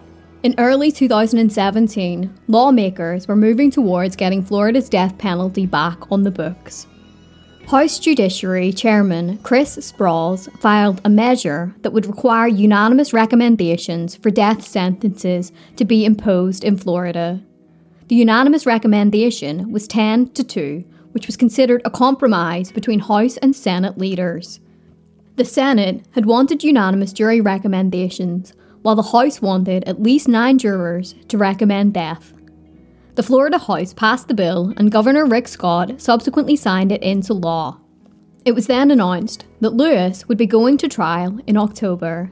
In early two thousand seventeen, lawmakers were moving towards getting Florida's death penalty back on the books. House Judiciary Chairman Chris Sprouls filed a measure that would require unanimous recommendations for death sentences to be imposed in Florida. The unanimous recommendation was ten to two, which was considered a compromise between House and Senate leaders. The Senate had wanted unanimous jury recommendations, while the House wanted at least nine jurors to recommend death. The Florida House passed the bill, and Governor Rick Scott subsequently signed it into law. It was then announced that Lewis would be going to trial in October.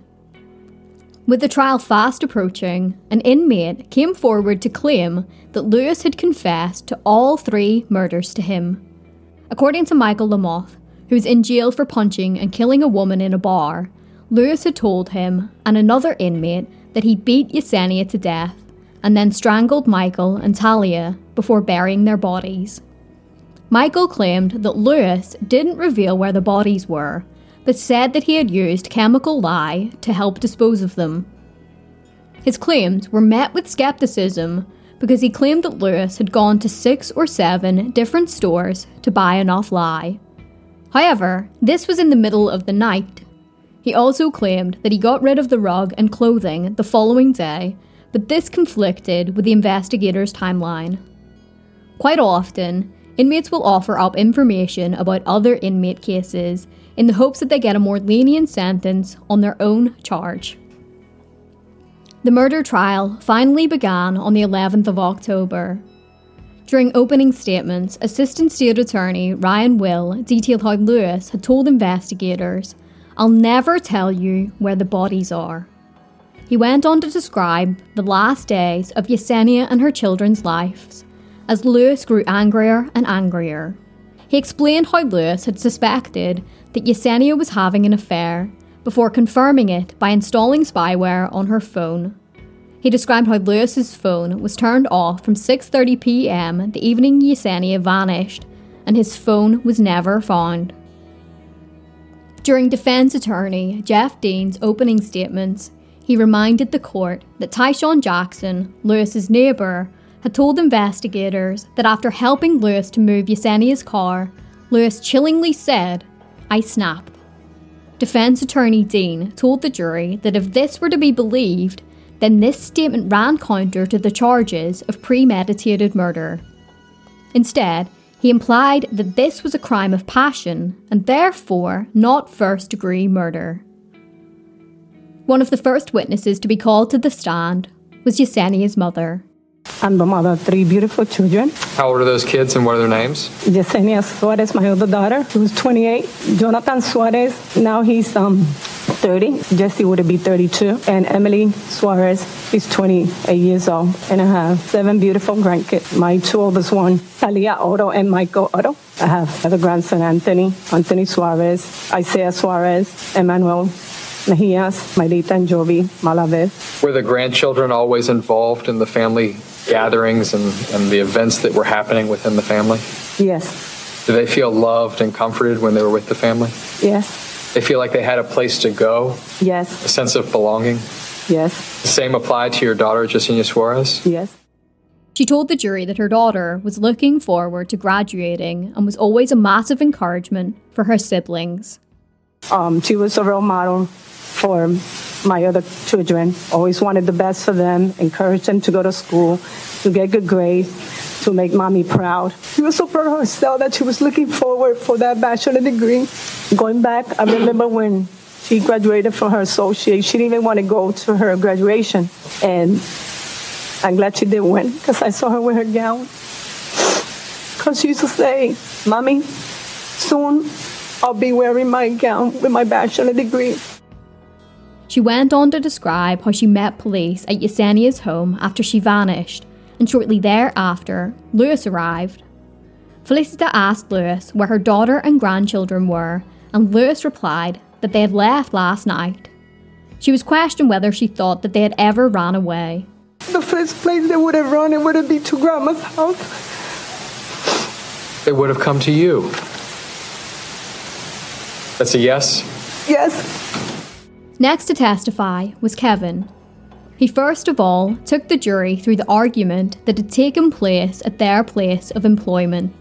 With the trial fast approaching, an inmate came forward to claim that Lewis had confessed to all three murders to him. According to Michael Lamoth, who was in jail for punching and killing a woman in a bar, Lewis had told him and another inmate that he beat Yesenia to death and then strangled Michael and Talia before burying their bodies. Michael claimed that Lewis didn't reveal where the bodies were, but said that he had used chemical lye to help dispose of them. His claims were met with skepticism because he claimed that Lewis had gone to six or seven different stores to buy an off-lie. However, this was in the middle of the night. He also claimed that he got rid of the rug and clothing the following day, but this conflicted with the investigators' timeline. Quite often, inmates will offer up information about other inmate cases in the hopes that they get a more lenient sentence on their own charge. The murder trial finally began on the eleventh of October. During opening statements, Assistant State Attorney Ryan Will detailed how Lewis had told investigators, "I'll never tell you where the bodies are." He went on to describe the last days of Yesenia and her children's lives as Lewis grew angrier and angrier. He explained how Lewis had suspected that Yesenia was having an affair before confirming it by installing spyware on her phone. He described how Lewis's phone was turned off from six thirty p.m. the evening Yesenia vanished, and his phone was never found. During defense attorney Jeff Dean's opening statements, he reminded the court that Tyshawn Jackson, Lewis's neighbour, had told investigators that after helping Lewis to move Yesenia's car, Lewis chillingly said, "I snapped." Defense attorney Dean told the jury that if this were to be believed, then this statement ran counter to the charges of premeditated murder. Instead, he implied that this was a crime of passion and therefore not first-degree murder. One of the first witnesses to be called to the stand was Yesenia's mother. I'm the mother of three beautiful children. How old are those kids and what are their names? Yesenia Suarez, my older daughter, who's twenty-eight. Jonathan Suarez, now he's um thirty. Jesse would be thirty-two. And Emily Suarez is twenty-eight years old. And I have seven beautiful grandkids. My two oldest one, Talia Otto and Michael Otto. I have another grandson, Anthony, Anthony Suarez, Isaiah Suarez, Emmanuel Mejias, Mayrita and Jovi Malaves. Were the grandchildren always involved in the family gatherings and, and the events that were happening within the family? Yes. Do they feel loved and comforted when they were with the family? Yes. They feel like they had a place to go? Yes. A sense of belonging? Yes. The same applied to your daughter, Yesenia Suarez? Yes. She told the jury that her daughter was looking forward to graduating and was always a massive encouragement for her siblings. Um, she was a role model for my other children. Always wanted the best for them, encouraged them to go to school, to get good grades, to make mommy proud. She was so proud of herself that she was looking forward for that bachelor degree. Going back, I remember when she graduated from her associate, she didn't even want to go to her graduation. And I'm glad she did win, because I saw her with her gown. Because she used to say, "Mommy, soon I'll be wearing my gown with my bachelor degree." She went on to describe how she met police at Yesenia's home after she vanished, and shortly thereafter, Lewis arrived. Felicita asked Lewis where her daughter and grandchildren were, and Lewis replied that they had left last night. She was questioned whether she thought that they had ever ran away. The first place they would have run, it would have been to Grandma's house. They would have come to you. That's a yes? Yes. Next to testify was Kevin. He first of all took the jury through the argument that had taken place at their place of employment.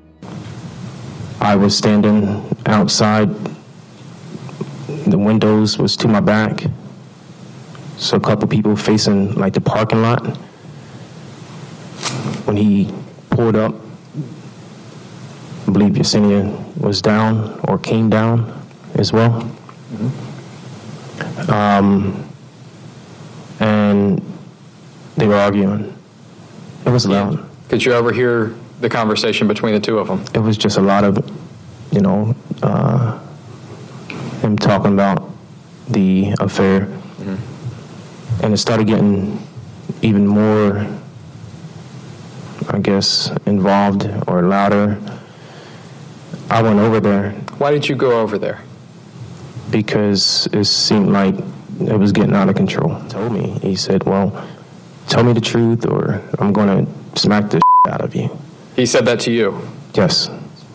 I was standing outside. The windows was to my back. So a couple people facing like the parking lot. When he pulled up, I believe Yesenia was down or came down as well. Mm-hmm. Um, and they were arguing. It was loud. Yeah. Could you overhear the conversation between the two of them? It was just a lot of, you know, uh, him talking about the affair. Mm-hmm. And it started getting even more, I guess, involved or louder. I went over there. Why did you go over there? Because it seemed like it was getting out of control. He told me, he said, "Well, tell me the truth or I'm going to smack the shit out of you." He said that to you? Yes.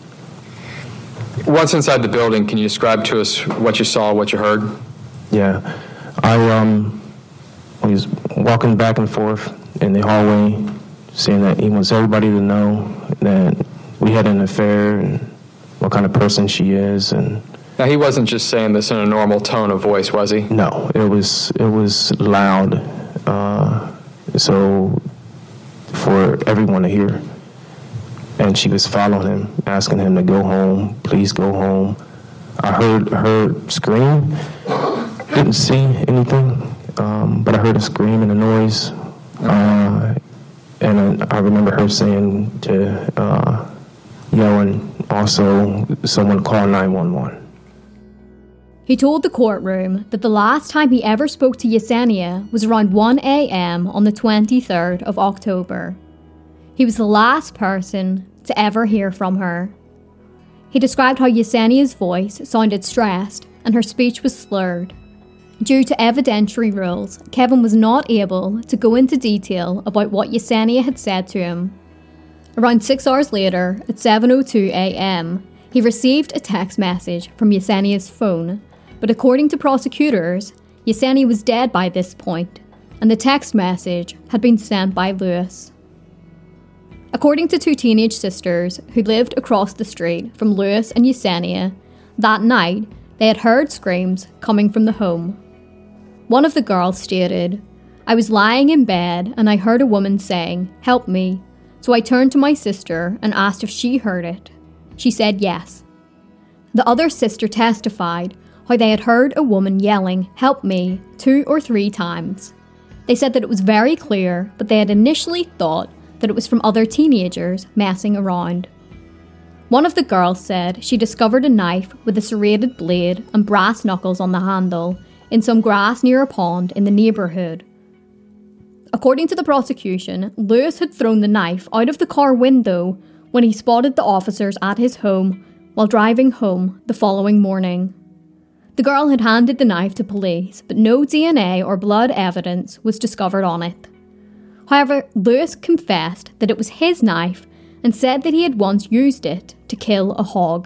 Once inside the building, can you describe to us what you saw, what you heard? Yeah. I um was walking back and forth in the hallway, saying that he wants everybody to know that we had an affair and what kind of person she is. And now, he wasn't just saying this in a normal tone of voice, was he? No, it was it was loud, uh, so for everyone to hear. And she was following him, asking him to go home, please go home. I heard her scream, didn't see anything, um, but I heard a scream and a noise. Uh, and I remember her saying to, uh, yelling, also, someone call nine one one. He told the courtroom that the last time he ever spoke to Yesenia was around one a.m. on the twenty-third of October. He was the last person to ever hear from her. He described how Yesenia's voice sounded stressed and her speech was slurred. Due to evidentiary rules, Kevin was not able to go into detail about what Yesenia had said to him. Around six hours later, at seven oh two a.m., he received a text message from Yesenia's phone, but according to prosecutors, Yesenia was dead by this point, and the text message had been sent by Lewis. According to two teenage sisters who lived across the street from Lewis and Yesenia, that night they had heard screams coming from the home. One of the girls stated, "I was lying in bed and I heard a woman saying, 'Help me,' so I turned to my sister and asked if she heard it. She said yes." The other sister testified how they had heard a woman yelling, "Help me," two or three times. They said that it was very clear, but they had initially thought that it was from other teenagers messing around. One of the girls said she discovered a knife with a serrated blade and brass knuckles on the handle in some grass near a pond in the neighbourhood. According to the prosecution, Lewis had thrown the knife out of the car window when he spotted the officers at his home while driving home the following morning. The girl had handed the knife to police, but no D N A or blood evidence was discovered on it. However, Lewis confessed that it was his knife and said that he had once used it to kill a hog.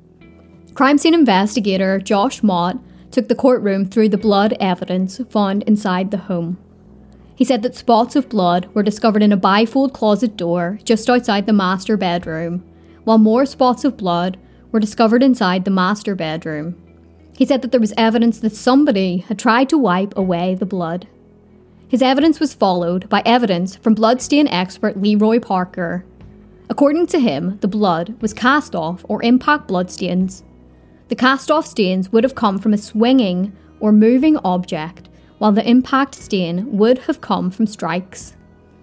Crime scene investigator Josh Mott took the courtroom through the blood evidence found inside the home. He said that spots of blood were discovered in a bifold closet door just outside the master bedroom, while more spots of blood were discovered inside the master bedroom. He said that there was evidence that somebody had tried to wipe away the blood. His evidence was followed by evidence from bloodstain expert Leroy Parker. According to him, the blood was cast-off or impact bloodstains. The cast-off stains would have come from a swinging or moving object, while the impact stain would have come from strikes.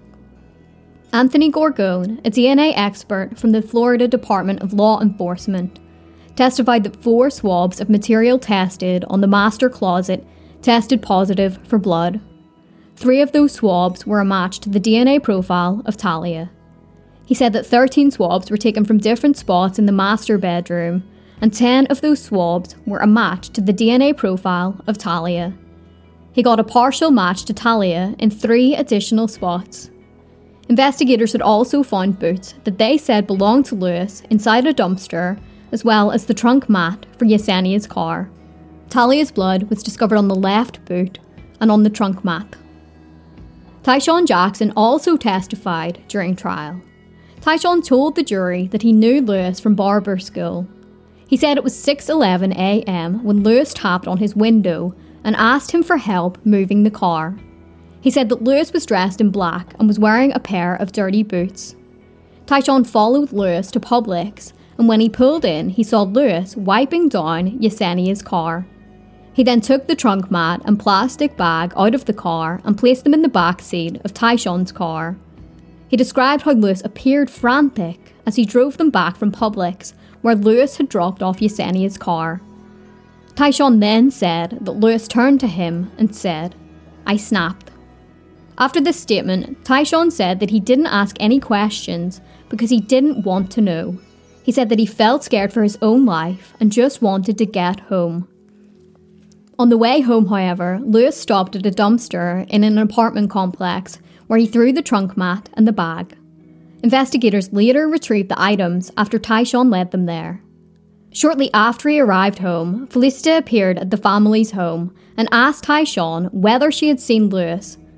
Anthony Gorgone, a D N A expert from the Florida Department of Law Enforcement, testified that four swabs of material tested on the master closet tested positive for blood. Three of those swabs were a match to the D N A profile of Talia. He said that thirteen swabs were taken from different spots in the master bedroom, and ten of those swabs were a match to the D N A profile of Talia. He got a partial match to Talia in three additional spots. Investigators had also found boots that they said belonged to Lewis inside a dumpster, as well as the trunk mat for Yesenia's car. Talia's blood was discovered on the left boot and on the trunk mat. Tyshawn Jackson also testified during trial. Tyshawn told the jury that he knew Lewis from barber school. He said it was six eleven a.m. when Lewis tapped on his window and asked him for help moving the car. He said that Lewis was dressed in black and was wearing a pair of dirty boots. Tyshawn followed Lewis to Publix, and when he pulled in, he saw Lewis wiping down Yesenia's car. He then took the trunk mat and plastic bag out of the car and placed them in the back seat of Tyshawn's car. He described how Lewis appeared frantic as he drove them back from Publix, where Lewis had dropped off Yesenia's car. Tyshawn then said that Lewis turned to him and said, "I snapped." After this statement, Tyshawn said that he didn't ask any questions because he didn't want to know. He said that he felt scared for his own life and just wanted to get home. On the way home, however, Lewis stopped at a dumpster in an apartment complex where he threw the trunk mat and the bag. Investigators later retrieved the items after Tyshawn led them there. Shortly after he arrived home, Felicita appeared at the family's home and asked Tyshawn whether she had seen Lewis,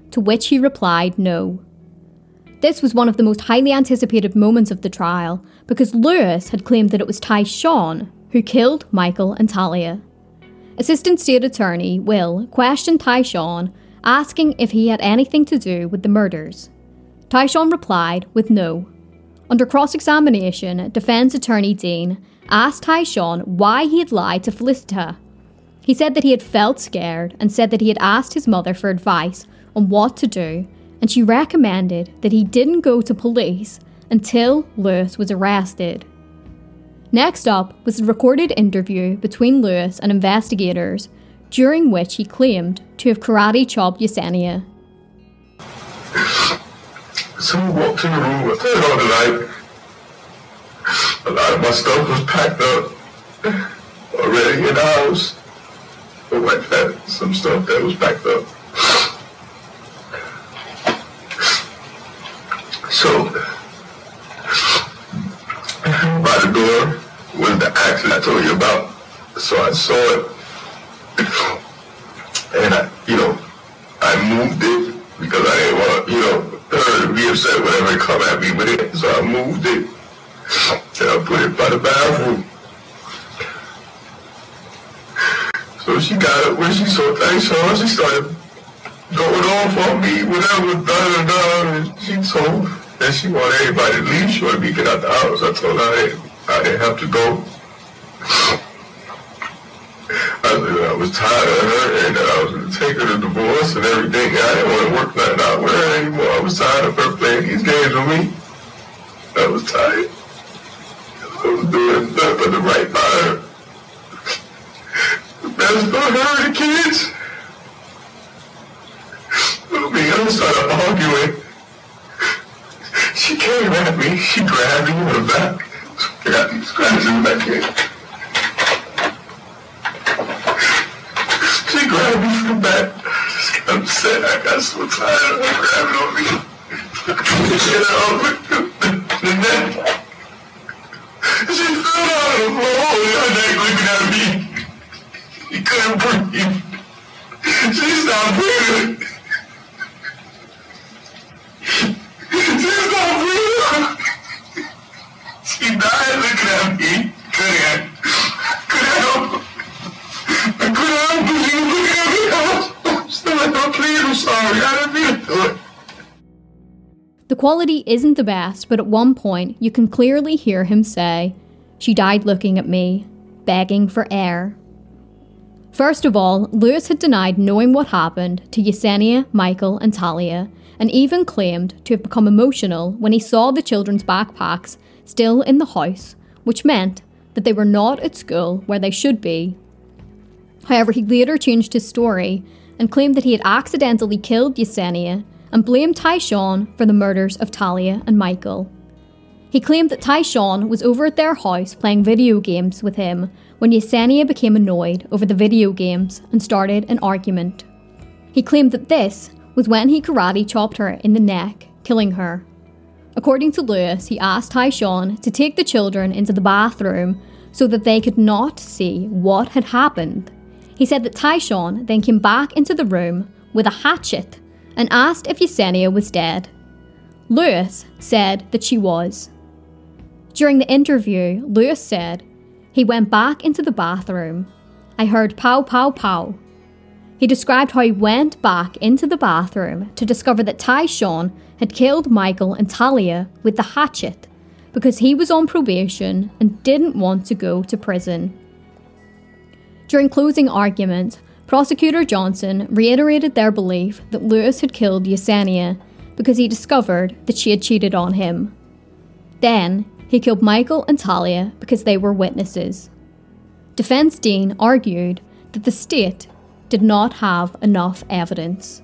to which he replied no. This was one of the most highly anticipated moments of the trial because Lewis had claimed that it was Tyshawn who killed Michael and Talia. Assistant State Attorney Will questioned Tyshawn, asking if he had anything to do with the murders. Tyshawn replied with no. Under cross-examination, Defense Attorney Dean asked Tyshawn why he had lied to Felicita. He said that he had felt scared and said that he had asked his mother for advice on what to do, and she recommended that he didn't go to police until Lewis was arrested. Next up was the recorded interview between Lewis and investigators, during which he claimed to have karate chopped Yesenia. Someone walked in the room with her the other night. A lot of my stuff was packed up already in the house. But like that, some stuff that was packed up. So, by the door was the accident I told you about. So I saw it. And I, you know, I moved it because I didn't want, you know, her to be upset whenever they come at me with it. So I moved it. And I put it by the bathroom. So she got it when she saw Tyshawn, she started going off on me, whatever, da da da. And she told that she wanted everybody to leave. She wanted me to get out the house. I told her I didn't, I didn't have to go. I said I was tired of her and that I was going to take her to divorce and everything. I didn't want to work nothing out with her anymore. I was tired of her playing these games with me. I was tired. I was doing nothing but the right by her. The best for her and the kids. But me, I started arguing. She came at me. She grabbed me in the back. I got these scratches in the back here. She grabbed me from the back. I just got upset. I got so tired of her grabbing on me. She hit her over the neck. She fell out of the floor, holding her neck, looking at me. She couldn't breathe. She stopped breathing. She stopped breathing. She died looking at me. Couldn't, couldn't help. I couldn't help her. She was looking at me. I was still like, oh, please, I'm sorry. I didn't mean to do it. The quality isn't the best, but at one point you can clearly hear him say, "She died looking at me, begging for air." First of all, Lewis had denied knowing what happened to Yesenia, Michael and Talia, and even claimed to have become emotional when he saw the children's backpacks still in the house, which meant that they were not at school where they should be. However, he later changed his story and claimed that he had accidentally killed Yesenia and blamed Tyshawn for the murders of Talia and Michael. He claimed that Tyshawn was over at their house playing video games with him when Yesenia became annoyed over the video games and started an argument. He claimed that this was when he karate chopped her in the neck, killing her. According to Lewis, he asked Tyshawn to take the children into the bathroom so that they could not see what had happened. He said that Tyshawn then came back into the room with a hatchet and asked if Yesenia was dead. Lewis said that she was. During the interview, Lewis said, "He went back into the bathroom. I heard pow pow pow." He described how he went back into the bathroom to discover that Tyshawn had killed Michael and Talia with the hatchet because he was on probation and didn't want to go to prison. During closing argument, Prosecutor Johnson reiterated their belief that Lewis had killed Yesenia because he discovered that she had cheated on him. Then, he killed Michael and Talia because they were witnesses. Defense Dean argued that the state did not have enough evidence.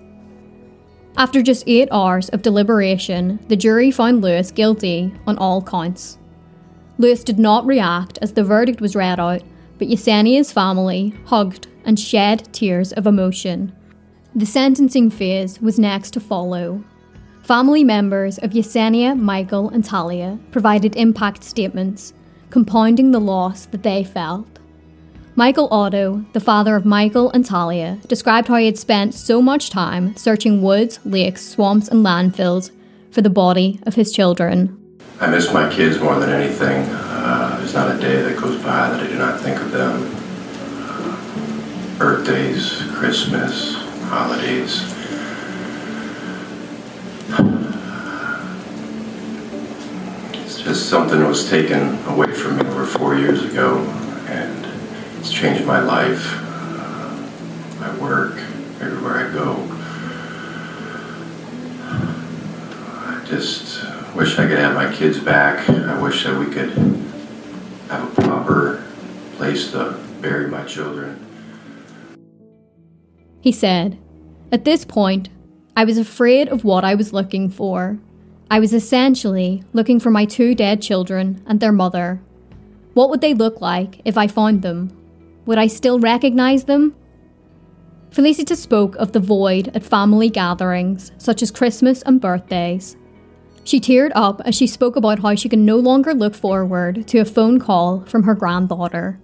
After just eight hours of deliberation, the jury found Lewis guilty on all counts. Lewis did not react as the verdict was read out, but Yesenia's family hugged and shed tears of emotion. The sentencing phase was next to follow. Family members of Yesenia, Michael and Talia provided impact statements, compounding the loss that they felt. Michael Otto, the father of Michael and Talia, described how he had spent so much time searching woods, lakes, swamps and landfills for the body of his children. I miss my kids more than anything. Uh, there's not a day that goes by that I do not think of them. Uh, birthdays, Christmas, holidays. It's just something that was taken away from me over four years ago, and it's changed my life, uh, my work, everywhere I go. I just wish I could have my kids back. I wish that we could have a proper place to bury my children. He said, "At this point, I was afraid of what I was looking for. I was essentially looking for my two dead children and their mother. What would they look like if I found them? Would I still recognize them?" Felicita spoke of the void at family gatherings, such as Christmas and birthdays. She teared up as she spoke about how she can no longer look forward to a phone call from her granddaughter.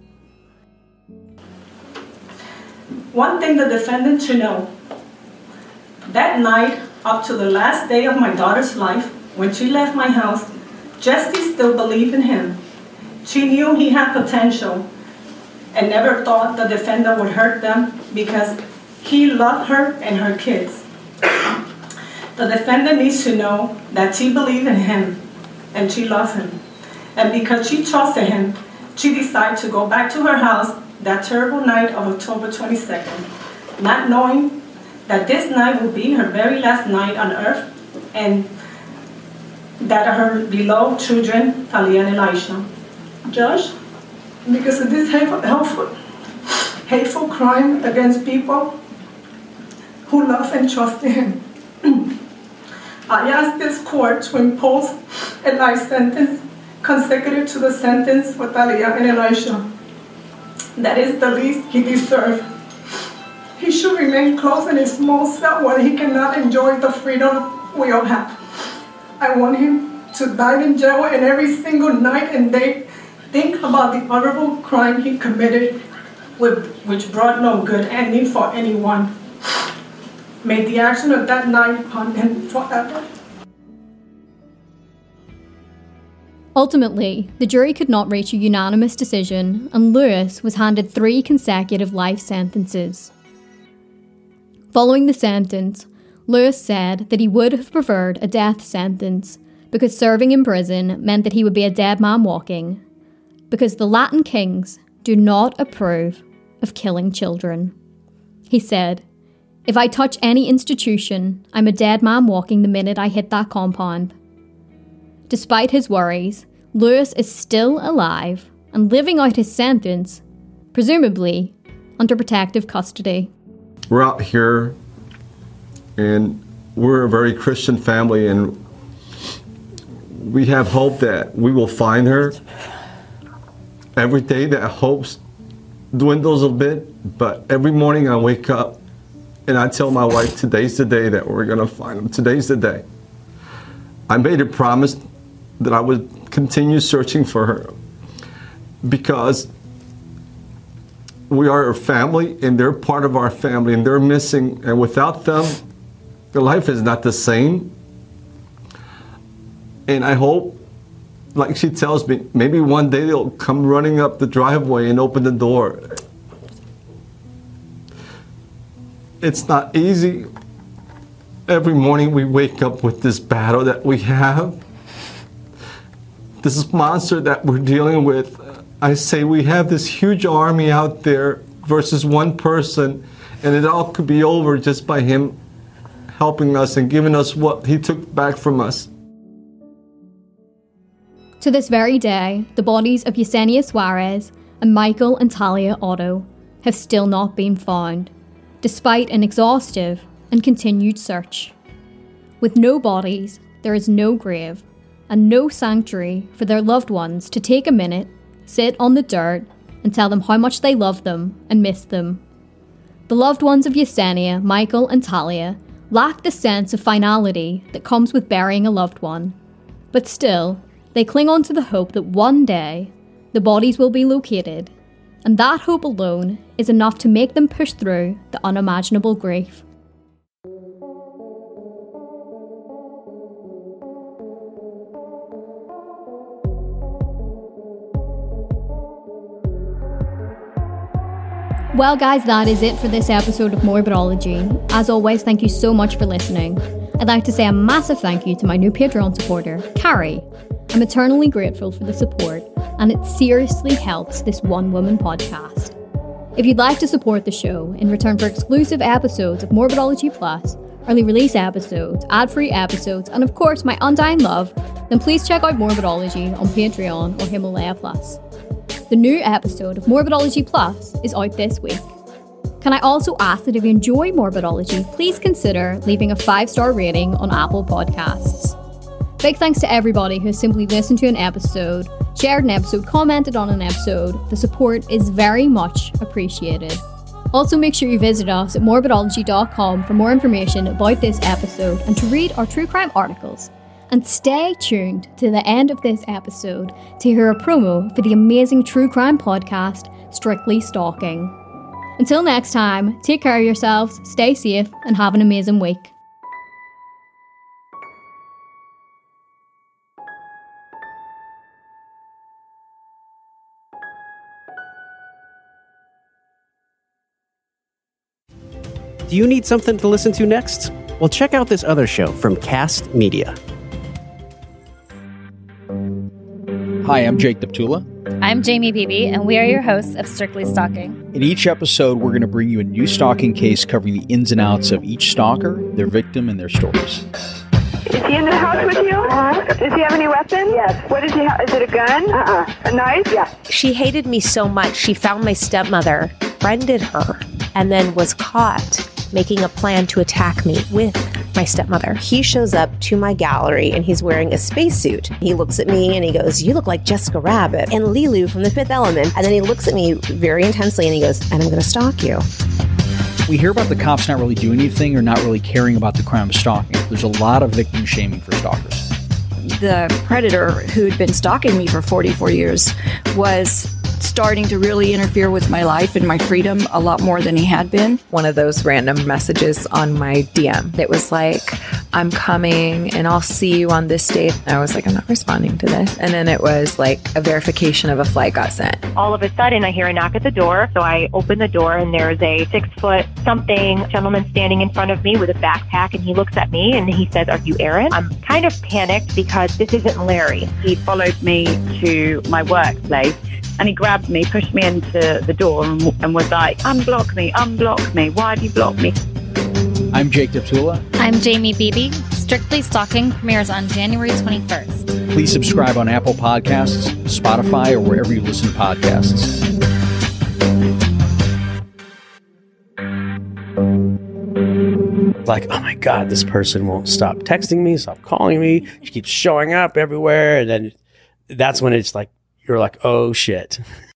One thing the defendant should know, that night, up to the last day of my daughter's life, when she left my house, Jessie still believed in him. She knew he had potential and never thought the defendant would hurt them because he loved her and her kids. The defendant needs to know that she believed in him and she loves him. And because she trusted him, she decided to go back to her house that terrible night of October twenty-second, not knowing that this night would be her very last night on earth and that her beloved children, Talia and Elisha. Judge, because of this hateful, hateful, hateful crime against people who love and trust in him, I ask this court to impose a life sentence consecutive to the sentence for Talia and Elisha. That is the least he deserved. He should remain closed in a small cell where he cannot enjoy the freedom we all have. I want him to die in jail and every single night and day think about the horrible crime he committed, which brought no good ending for anyone. May the action of that night haunt him forever. Ultimately, the jury could not reach a unanimous decision, and Lewis was handed three consecutive life sentences. Following the sentence, Lewis said that he would have preferred a death sentence because serving in prison meant that he would be a dead man walking, because the Latin kings do not approve of killing children. He said, "If I touch any institution, I'm a dead man walking the minute I hit that compound." Despite his worries, Lewis is still alive and living out his sentence, presumably under protective custody. We're out here and we're a very Christian family, and we have hope that we will find her. Every day that hope dwindles a bit, but every morning I wake up and I tell my wife, today's the day that we're gonna find him. Today's the day. I made a promise that I would continue searching for her because we are a family and they're part of our family and they're missing, and without them, their life is not the same. And I hope, like she tells me, maybe one day they'll come running up the driveway and open the door. It's not easy. Every morning we wake up with this battle that we have. This monster that we're dealing with. I say we have this huge army out there versus one person, and it all could be over just by him helping us and giving us what he took back from us. To this very day, the bodies of Yesenia Suarez and Michael and Talia Otto have still not been found, despite an exhaustive and continued search. With no bodies, there is no grave, and no sanctuary for their loved ones to take a minute, sit on the dirt, and tell them how much they love them and miss them. The loved ones of Yesenia, Michael, and Talia lack the sense of finality that comes with burying a loved one, but still, they cling on to the hope that one day the bodies will be located and that hope alone is enough to make them push through the unimaginable grief. Well guys, that is it for this episode of Morbidology. As always, thank you so much for listening. I'd like to say a massive thank you to my new Patreon supporter, Carrie. I'm eternally grateful for the support, and it seriously helps this one-woman podcast. If you'd like to support the show in return for exclusive episodes of Morbidology Plus, early release episodes, ad-free episodes, and of course my undying love, then please check out Morbidology on Patreon or Himalaya Plus. The new episode of Morbidology Plus is out this week. Can I also ask that if you enjoy Morbidology, please consider leaving a five-star rating on Apple Podcasts. Big thanks to everybody who has simply listened to an episode, shared an episode, commented on an episode. The support is very much appreciated. Also, make sure you visit us at morbidology dot com for more information about this episode and to read our true crime articles. And stay tuned to the end of this episode to hear a promo for the amazing true crime podcast, Strictly Stalking. Until next time, take care of yourselves, stay safe, and have an amazing week. Do you need something to listen to next? Well, check out this other show from Cast Media. Hi, I'm Jake Deptula. I'm Jamie Beebe, and we are your hosts of Strictly Stalking. In each episode, we're going to bring you a new stalking case covering the ins and outs of each stalker, their victim, and their stories. Is he in the house with you? Uh-huh. Does he have any weapon? Yes. What does he have? Is it a gun? Uh-uh. A knife? Yeah. She hated me so much, she found my stepmother, friended her, and then was caught making a plan to attack me with my stepmother. He shows up to my gallery and he's wearing a spacesuit. He looks at me and he goes, "You look like Jessica Rabbit and Lilu from The Fifth Element." And then he looks at me very intensely and he goes, "And I'm going to stalk you." We hear about the cops not really doing anything or not really caring about the crime of stalking. There's a lot of victim shaming for stalkers. The predator who'd been stalking me for forty-four years was starting to really interfere with my life and my freedom a lot more than he had been. One of those random messages on my D M. It was like, "I'm coming and I'll see you on this date." I was like, I'm not responding to this. And then it was like a verification of a flight got sent. All of a sudden I hear a knock at the door. So I open the door and there's a six foot something gentleman standing in front of me with a backpack, and he looks at me and he says, "Are you Aaron?" I'm kind of panicked because this isn't Larry. He followed me to my workplace and he grabbed me, pushed me into the door and, and was like, "Unblock me, unblock me. Why do you block me?" I'm Jake Deptula. I'm Jamie Beebe. Strictly Stalking premieres on January twenty-first. Please subscribe on Apple Podcasts, Spotify, or wherever you listen to podcasts. Like, oh my God, this person won't stop texting me, stop calling me. She keeps showing up everywhere. And then that's when it's like, you're like, oh shit.